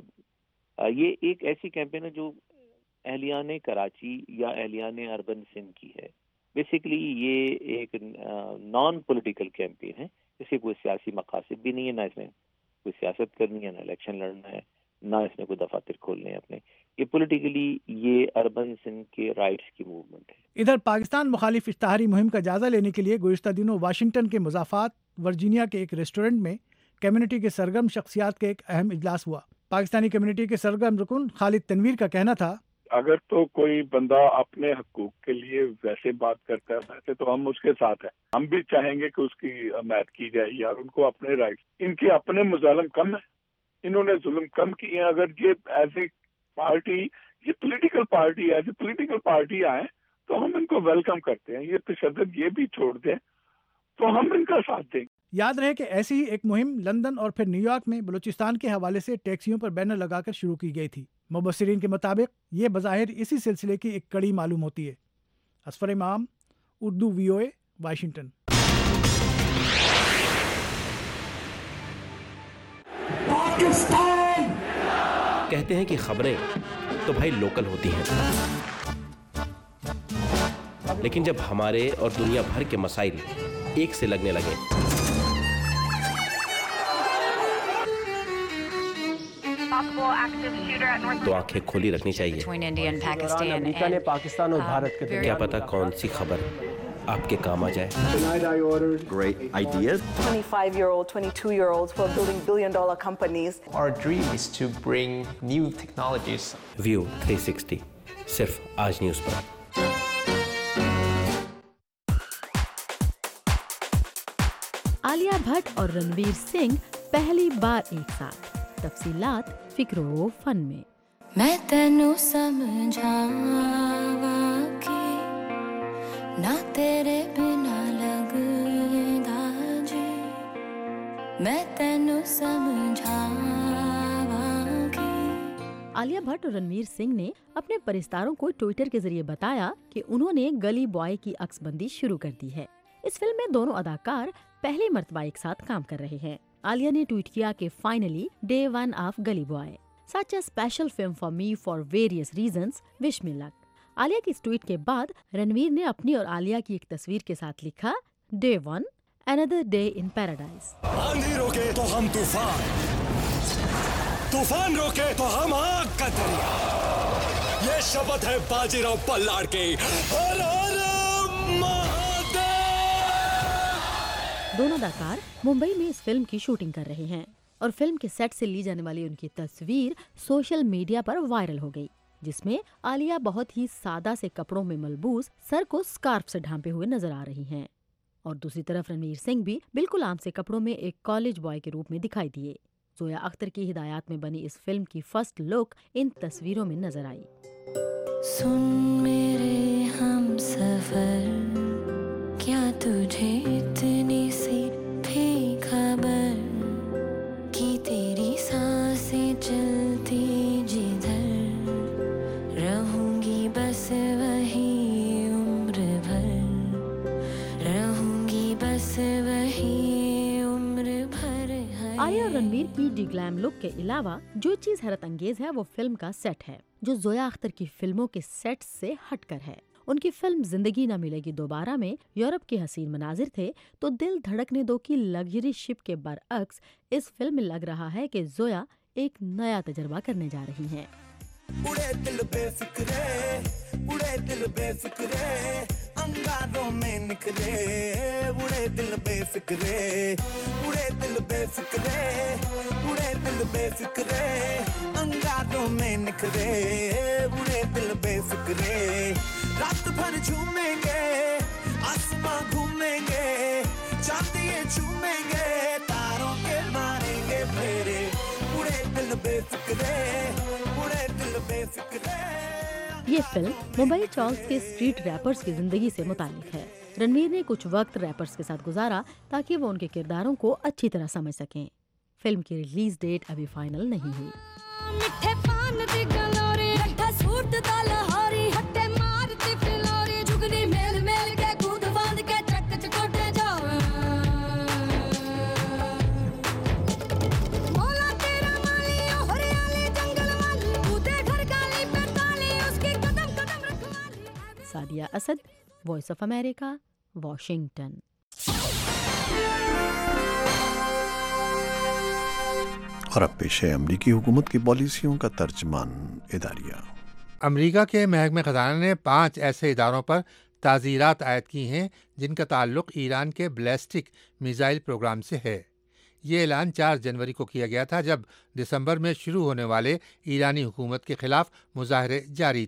یہ ایک ایسی کیمپین ہے جو اہلیان کراچی یا اہلیان اربن سندھ کی ہے۔ بیسیکلی یہ ایک نان پولیٹیکل کیمپین ہے، اس کے کوئی سیاسی مقاصد بھی نہیں ہے، نہ اس میں کوئی سیاست کرنی ہے، نہ الیکشن لڑنا ہے، نہ اس میں کوئی دفاتر کھولنے ہیں اپنے۔ یہ پولیٹیکلی یہ اربن سندھ کے رائٹس کی موومنٹ ہے۔ ادھر پاکستان مخالف اشتہاری مہم کا جائزہ لینے کے لیے گزشتہ دنوں واشنگٹن کے مضافات ورجینیا کے ایک ریسٹورنٹ میں کمیونٹی کے سرگرم شخصیات کا ایک اہم اجلاس ہوا۔ پاکستانی کمیونٹی کے سرگرم رکن خالد تنویر کا کہنا تھا، اگر تو کوئی بندہ اپنے حقوق کے لیے ویسے بات کرتا ہے ویسے تو ہم اس کے ساتھ ہیں، ہم بھی چاہیں گے کہ اس کی حمایت کی جائے، یار ان کو اپنے رائٹس، ان کے اپنے مظالم کم ہیں، انہوں نے ظلم کم کیے. اگر یہ ایز اے پارٹی، یہ political party, as a political party آئے تو ہم ان کو ویلکم کرتے ہیں. یہ تشدد یہ بھی چھوڑ دیں تو ہم ان کا ساتھ دیں گے. یاد رہے کہ ایسی ہی ایک مہم لندن اور پھر نیو یارک میں بلوچستان کے حوالے سے ٹیکسیوں پر بینر لگا کر شروع کی گئی تھی. مبصرین کے مطابق یہ بظاہر اسی سلسلے کی ایک کڑی معلوم ہوتی ہے. اصفر امام، اردو VOA، واشنگٹن. کہتے ہیں کہ خبریں تو بھائی لوکل ہوتی ہیں، لیکن جب ہمارے اور دنیا بھر کے مسائل ایک سے لگنے لگے تو آنکھیں کھلی رکھنی چاہیے. امریکہ نے پاکستان اور بھارت کے کیا پتہ کون سی خبر آپ کے کام آ جائے. Great ideas. 25-year-old, 22-year-olds who are building billion-dollar companies. Our dream is to bring new technologies. View 360 صرف آج نیوز پر. عالیہ بھٹ اور رنویر سنگھ پہلی بار ایک ساتھ. تفصیلات فکر و فن میں. میں تینوں سمجھاوا کہ نہ تیرے بنا لگدا جی، میں تینوں سمجھاوا کہ. عالیہ بھٹ اور رنویر سنگھ نے اپنے پرستاروں کو ٹویٹر کے ذریعے بتایا کہ انہوں نے گلی بوائے کی عکس بندی شروع کر دی ہے. اس فلم میں دونوں اداکار پہلی مرتبہ ایک ساتھ کام کر رہے ہیں. عالیہ نے ٹویٹ کیا کہ finally day 1 of Gully Boy, such a special film for me for various reasons, wish me luck. Alia کی اس ٹویٹ کے بعد رنویر نے اپنی اور عالیہ کی ایک تصویر کے ساتھ لکھا day 1 another day in paradise. آندھی روکے تو ہم طوفان، طوفان روکے تو ہم آگ کا دریا، یہ شبد ہے باجی راؤ پلاڑ کے. دونوں اداکار ممبئی میں اس فلم کی شوٹنگ کر رہے ہیں اور فلم کے سیٹ سے لی جانے والی ان کی تصویر سوشل میڈیا پر وائرل ہو گئی، جس میں عالیہ بہت ہی سادہ سے کپڑوں میں ملبوس سر کو اسکارف سے ڈھانپے ہوئے نظر آ رہی ہیں، اور دوسری طرف رنویر سنگھ بھی بالکل عام سے کپڑوں میں ایک کالج بوائے کے روپ میں دکھائی دیے. زویا اختر کی ہدایات میں بنی اس فلم کی فرسٹ لک ان تصویروں میں نظر آئی. سن میرے ہم سفر، کیا تجھے اتنی سی بھی خبر کہ تیری سانسیں چلتی جدھر رہوں گی بس وہی عمر بھر، رہوں گی بس وہی عمر بھر. عالیہ اور رنویر کی ڈی گلیم لک کے علاوہ جو چیز حیرت انگیز ہے وہ فلم کا سیٹ ہے، جو زویا اختر کی فلموں کے سیٹ سے ہٹ کر ہے. ان کی فلم زندگی نہ ملے گی دوبارہ میں یورپ کے حسین مناظر تھے، تو دل دھڑکنے دو کی لگژری شپ کے برعکس اس فلم میں لگ رہا ہے کہ زویا ایک نیا تجربہ کرنے جا رہی ہیں. اڑے دل بے فکرے، اڑے دل بے فکرے، انگاروں میں نکلے، اڑے دل بے فکرے، اڑے دل بے فکرے، اڑے دل بے فکرے، انگاروں میں نکلے، اڑے دل بے فکرے. رات بھر جھومیں گے، آسماں گھومیں گے، چاندیے چومیں گے، تاروں کے ماریں گے پھیرے، اڑے دل بے فکرے، اڑے دل بے فکرے. یہ فلم ممبئی چالس کے اسٹریٹ ریپرز کی زندگی سے متعلق ہے. رنویر نے کچھ وقت ریپرز کے ساتھ گزارا تاکہ وہ ان کے کرداروں کو اچھی طرح سمجھ سکیں. فلم کی ریلیز ڈیٹ ابھی فائنل نہیں ہوئی. Sadia Asad, voice of America, Washington. اور اب پیش ہے امریکی حکومت کی پالیسیوں کا ترجمان اداریہ. امریکہ کے محکمہ خزانہ نے 5 ایسے اداروں پر تعزیرات عائد کی ہیں جن کا تعلق ایران کے بیلسٹک میزائل پروگرام سے ہے. یہ اعلان 4 جنوری کو کیا گیا تھا جب دسمبر میں شروع ہونے والے ایرانی حکومت کے خلاف مظاہرے جاری تھے.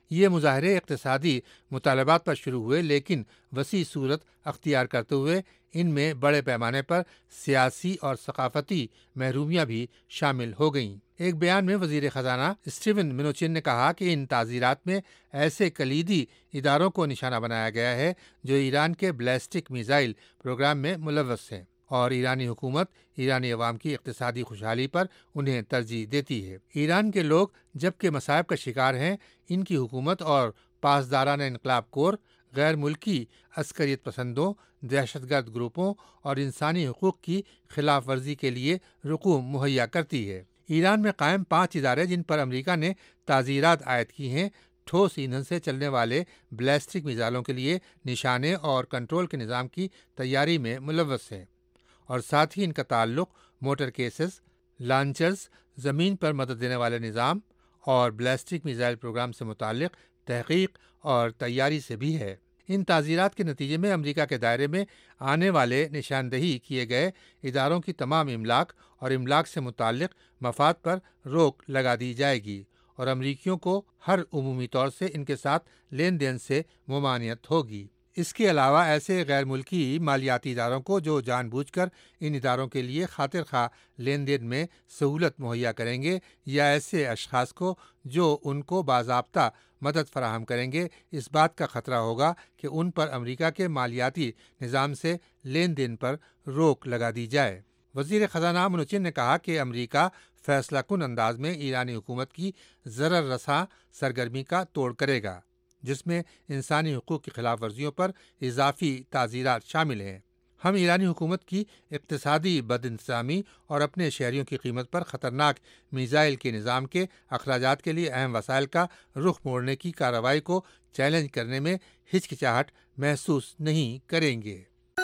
یہ مظاہرے اقتصادی مطالبات پر شروع ہوئے لیکن وسیع صورت اختیار کرتے ہوئے ان میں بڑے پیمانے پر سیاسی اور ثقافتی محرومیاں بھی شامل ہو گئیں۔ ایک بیان میں وزیر خزانہ اسٹیون منوچن نے کہا کہ ان تعزیرات میں ایسے کلیدی اداروں کو نشانہ بنایا گیا ہے جو ایران کے بیلسٹک میزائل پروگرام میں ملوث ہیں، اور ایرانی حکومت ایرانی عوام کی اقتصادی خوشحالی پر انہیں ترجیح دیتی ہے۔ ایران کے لوگ جبکہ مصائب کا شکار ہیں، ان کی حکومت اور پاسدارانہ انقلاب کور غیر ملکی عسکریت پسندوں، دہشت گرد گروپوں اور انسانی حقوق کی خلاف ورزی کے لیے رقوم مہیا کرتی ہے۔ ایران میں قائم 5 ادارے جن پر امریکہ نے تعزیرات عائد کی ہیں، ٹھوس ایندھن سے چلنے والے بیلسٹک میزائلوں کے لیے نشانے اور کنٹرول کے نظام کی تیاری میں ملوث ہیں، اور ساتھ ہی ان کا تعلق موٹر کیسز، لانچرز، زمین پر مدد دینے والے نظام اور بیلسٹک میزائل پروگرام سے متعلق تحقیق اور تیاری سے بھی ہے۔ ان تعزیرات کے نتیجے میں امریکہ کے دائرے میں آنے والے نشاندہی کیے گئے اداروں کی تمام املاک اور املاک سے متعلق مفاد پر روک لگا دی جائے گی، اور امریکیوں کو ہر عمومی طور سے ان کے ساتھ لین دین سے ممانعت ہوگی۔ اس کے علاوہ ایسے غیر ملکی مالیاتی اداروں کو جو جان بوجھ کر ان اداروں کے لیے خاطر خواہ لین دین میں سہولت مہیا کریں گے، یا ایسے اشخاص کو جو ان کو باضابطہ مدد فراہم کریں گے، اس بات کا خطرہ ہوگا کہ ان پر امریکہ کے مالیاتی نظام سے لین دین پر روک لگا دی جائے۔ وزیر خزانہ منوچن نے کہا کہ امریکہ فیصلہ کن انداز میں ایرانی حکومت کی ضرر رساں سرگرمی کا توڑ کرے گا، جس میں انسانی حقوق کی خلاف ورزیوں پر اضافی تعزیرات شامل ہیں۔ ہم ایرانی حکومت کی اقتصادی بد انتظامی اور اپنے شہریوں کی قیمت پر خطرناک میزائل کے نظام کے اخراجات کے لیے اہم وسائل کا رخ موڑنے کی کارروائی کو چیلنج کرنے میں ہچکچاہٹ محسوس نہیں کریں گے۔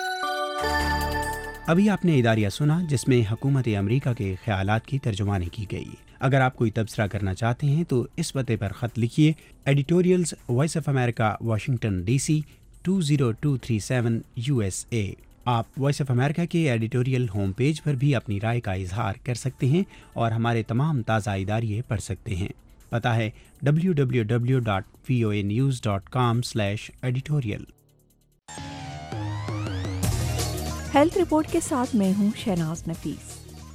ابھی آپ نے اداریہ سنا جس میں حکومت امریکہ کے خیالات کی ترجمانی کی گئی۔ اگر آپ کوئی تبصرہ کرنا چاہتے ہیں تو اس پتے پر خط لکھیے، editorials voice of America, Washington D C 20237 USA۔ آپ وائس آف امریکہ کے ایڈیٹوریل ہوم پیج پر بھی اپنی رائے کا اظہار کر سکتے ہیں اور ہمارے تمام تازہ اداریے پڑھ سکتے ہیں۔ پتہ ہے www.voanews.com/editorial۔ ہیلتھ رپورٹ کے ساتھ میں ہوں شہناز نفیس۔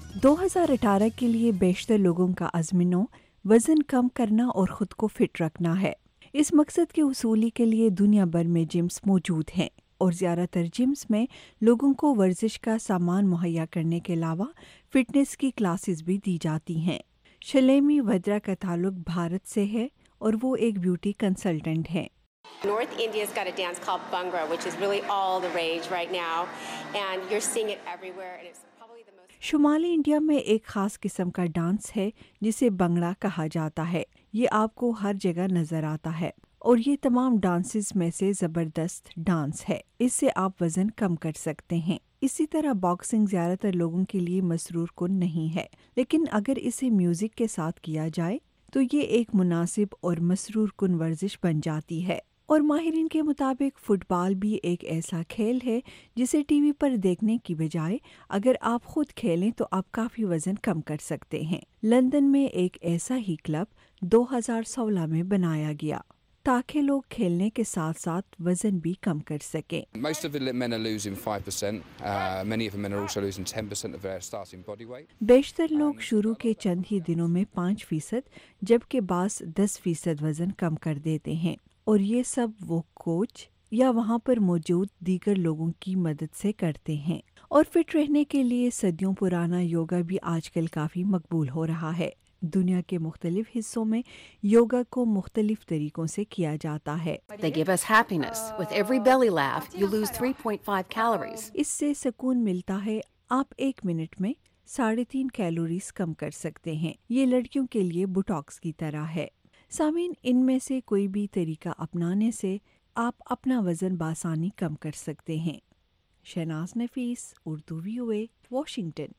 2018 کے لیے بیشتر لوگوں کا عزم وزن کم کرنا اور خود کو فٹ رکھنا ہے۔ اس مقصد کے حصول کے لیے دنیا بھر میں جمز موجود ہیں، اور زیادہ تر جمز میں لوگوں کو ورزش کا سامان مہیا کرنے کے علاوہ فٹنس کی کلاسز بھی دی جاتی ہیں۔ شلیمی ودرا کا تعلق بھارت سے ہے اور وہ ایک بیوٹی کنسلٹنٹ ہیں۔ North India's got a dance called Bhangra, which is really all the rage right now, and you're seeing it everywhere, and it's probably the most... شمالی انڈیا میں ایک خاص قسم کا ڈانس ہے جسے بنگڑا کہا جاتا ہے۔ یہ آپ کو ہر جگہ نظر آتا ہے، اور یہ تمام ڈانسز میں سے زبردست ڈانس ہے۔ اس سے آپ وزن کم کر سکتے ہیں۔ اسی طرح باکسنگ زیادہ تر لوگوں کے لیے مسرور کن نہیں ہے، لیکن اگر اسے میوزک کے ساتھ کیا جائے تو یہ ایک مناسب اور مسرور کن ورزش بن جاتی ہے۔ اور ماہرین کے مطابق فٹ بال بھی ایک ایسا کھیل ہے جسے ٹی وی پر دیکھنے کی بجائے اگر آپ خود کھیلیں تو آپ کافی وزن کم کر سکتے ہیں۔ لندن میں ایک ایسا ہی کلب 2016 میں بنایا گیا تاکہ لوگ کھیلنے کے ساتھ ساتھ وزن بھی کم کر سکیں۔ Most of the men are losing 5%. Many of the men are also losing 10% of their starting body weight. بیشتر لوگ شروع کے چند ہی دنوں میں 5%، جبکہ بعض 10% وزن کم کر دیتے ہیں، اور یہ سب وہ کوچ یا وہاں پر موجود دیگر لوگوں کی مدد سے کرتے ہیں۔ اور فٹ رہنے کے لیے صدیوں پرانا یوگا بھی آج کل کافی مقبول ہو رہا ہے۔ دنیا کے مختلف حصوں میں یوگا کو مختلف طریقوں سے کیا جاتا ہے۔ They give us happiness. With every belly laugh, you lose 3.5 calories. اس سے سکون ملتا ہے۔ آپ 1 منٹ میں 3.5 کیلوریز کم کر سکتے ہیں۔ یہ لڑکیوں کے لیے بوٹاکس کی طرح ہے۔ سامعین، ان میں سے کوئی بھی طریقہ اپنانے سے آپ اپنا وزن بآسانی کم کر سکتے ہیں۔ Shahnaz Nafees, Urdu VOA، Washington.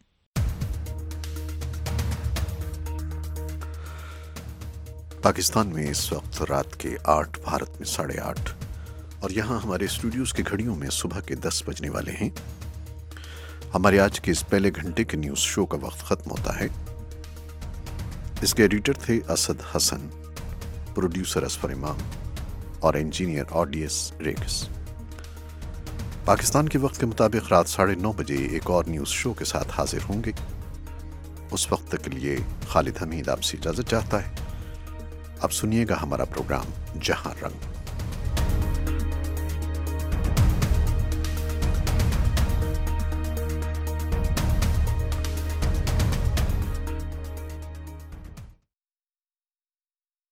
پاکستان میں اس وقت رات کے 8، بھارت میں 8:30، اور یہاں ہمارے اسٹوڈیوز کی گھڑیوں میں صبح کے 10 بجنے والے ہیں۔ ہمارے آج کے اس پہلے گھنٹے کے نیوز شو کا وقت ختم ہوتا ہے۔ اس کے ایڈیٹر تھے اسد حسن، प्रोड्यूसर असफर इमाम और इंजीनियर ऑडियस रेक्स। पाकिस्तान के वक्त के मुताबिक रात 9:30 बजे एक और न्यूज़ शो के साथ हाजिर होंगे। उस वक्त तक के लिए खालिद हमीद आपसे इजाज़त चाहता है। अब सुनिएगा हमारा प्रोग्राम जहां रंग।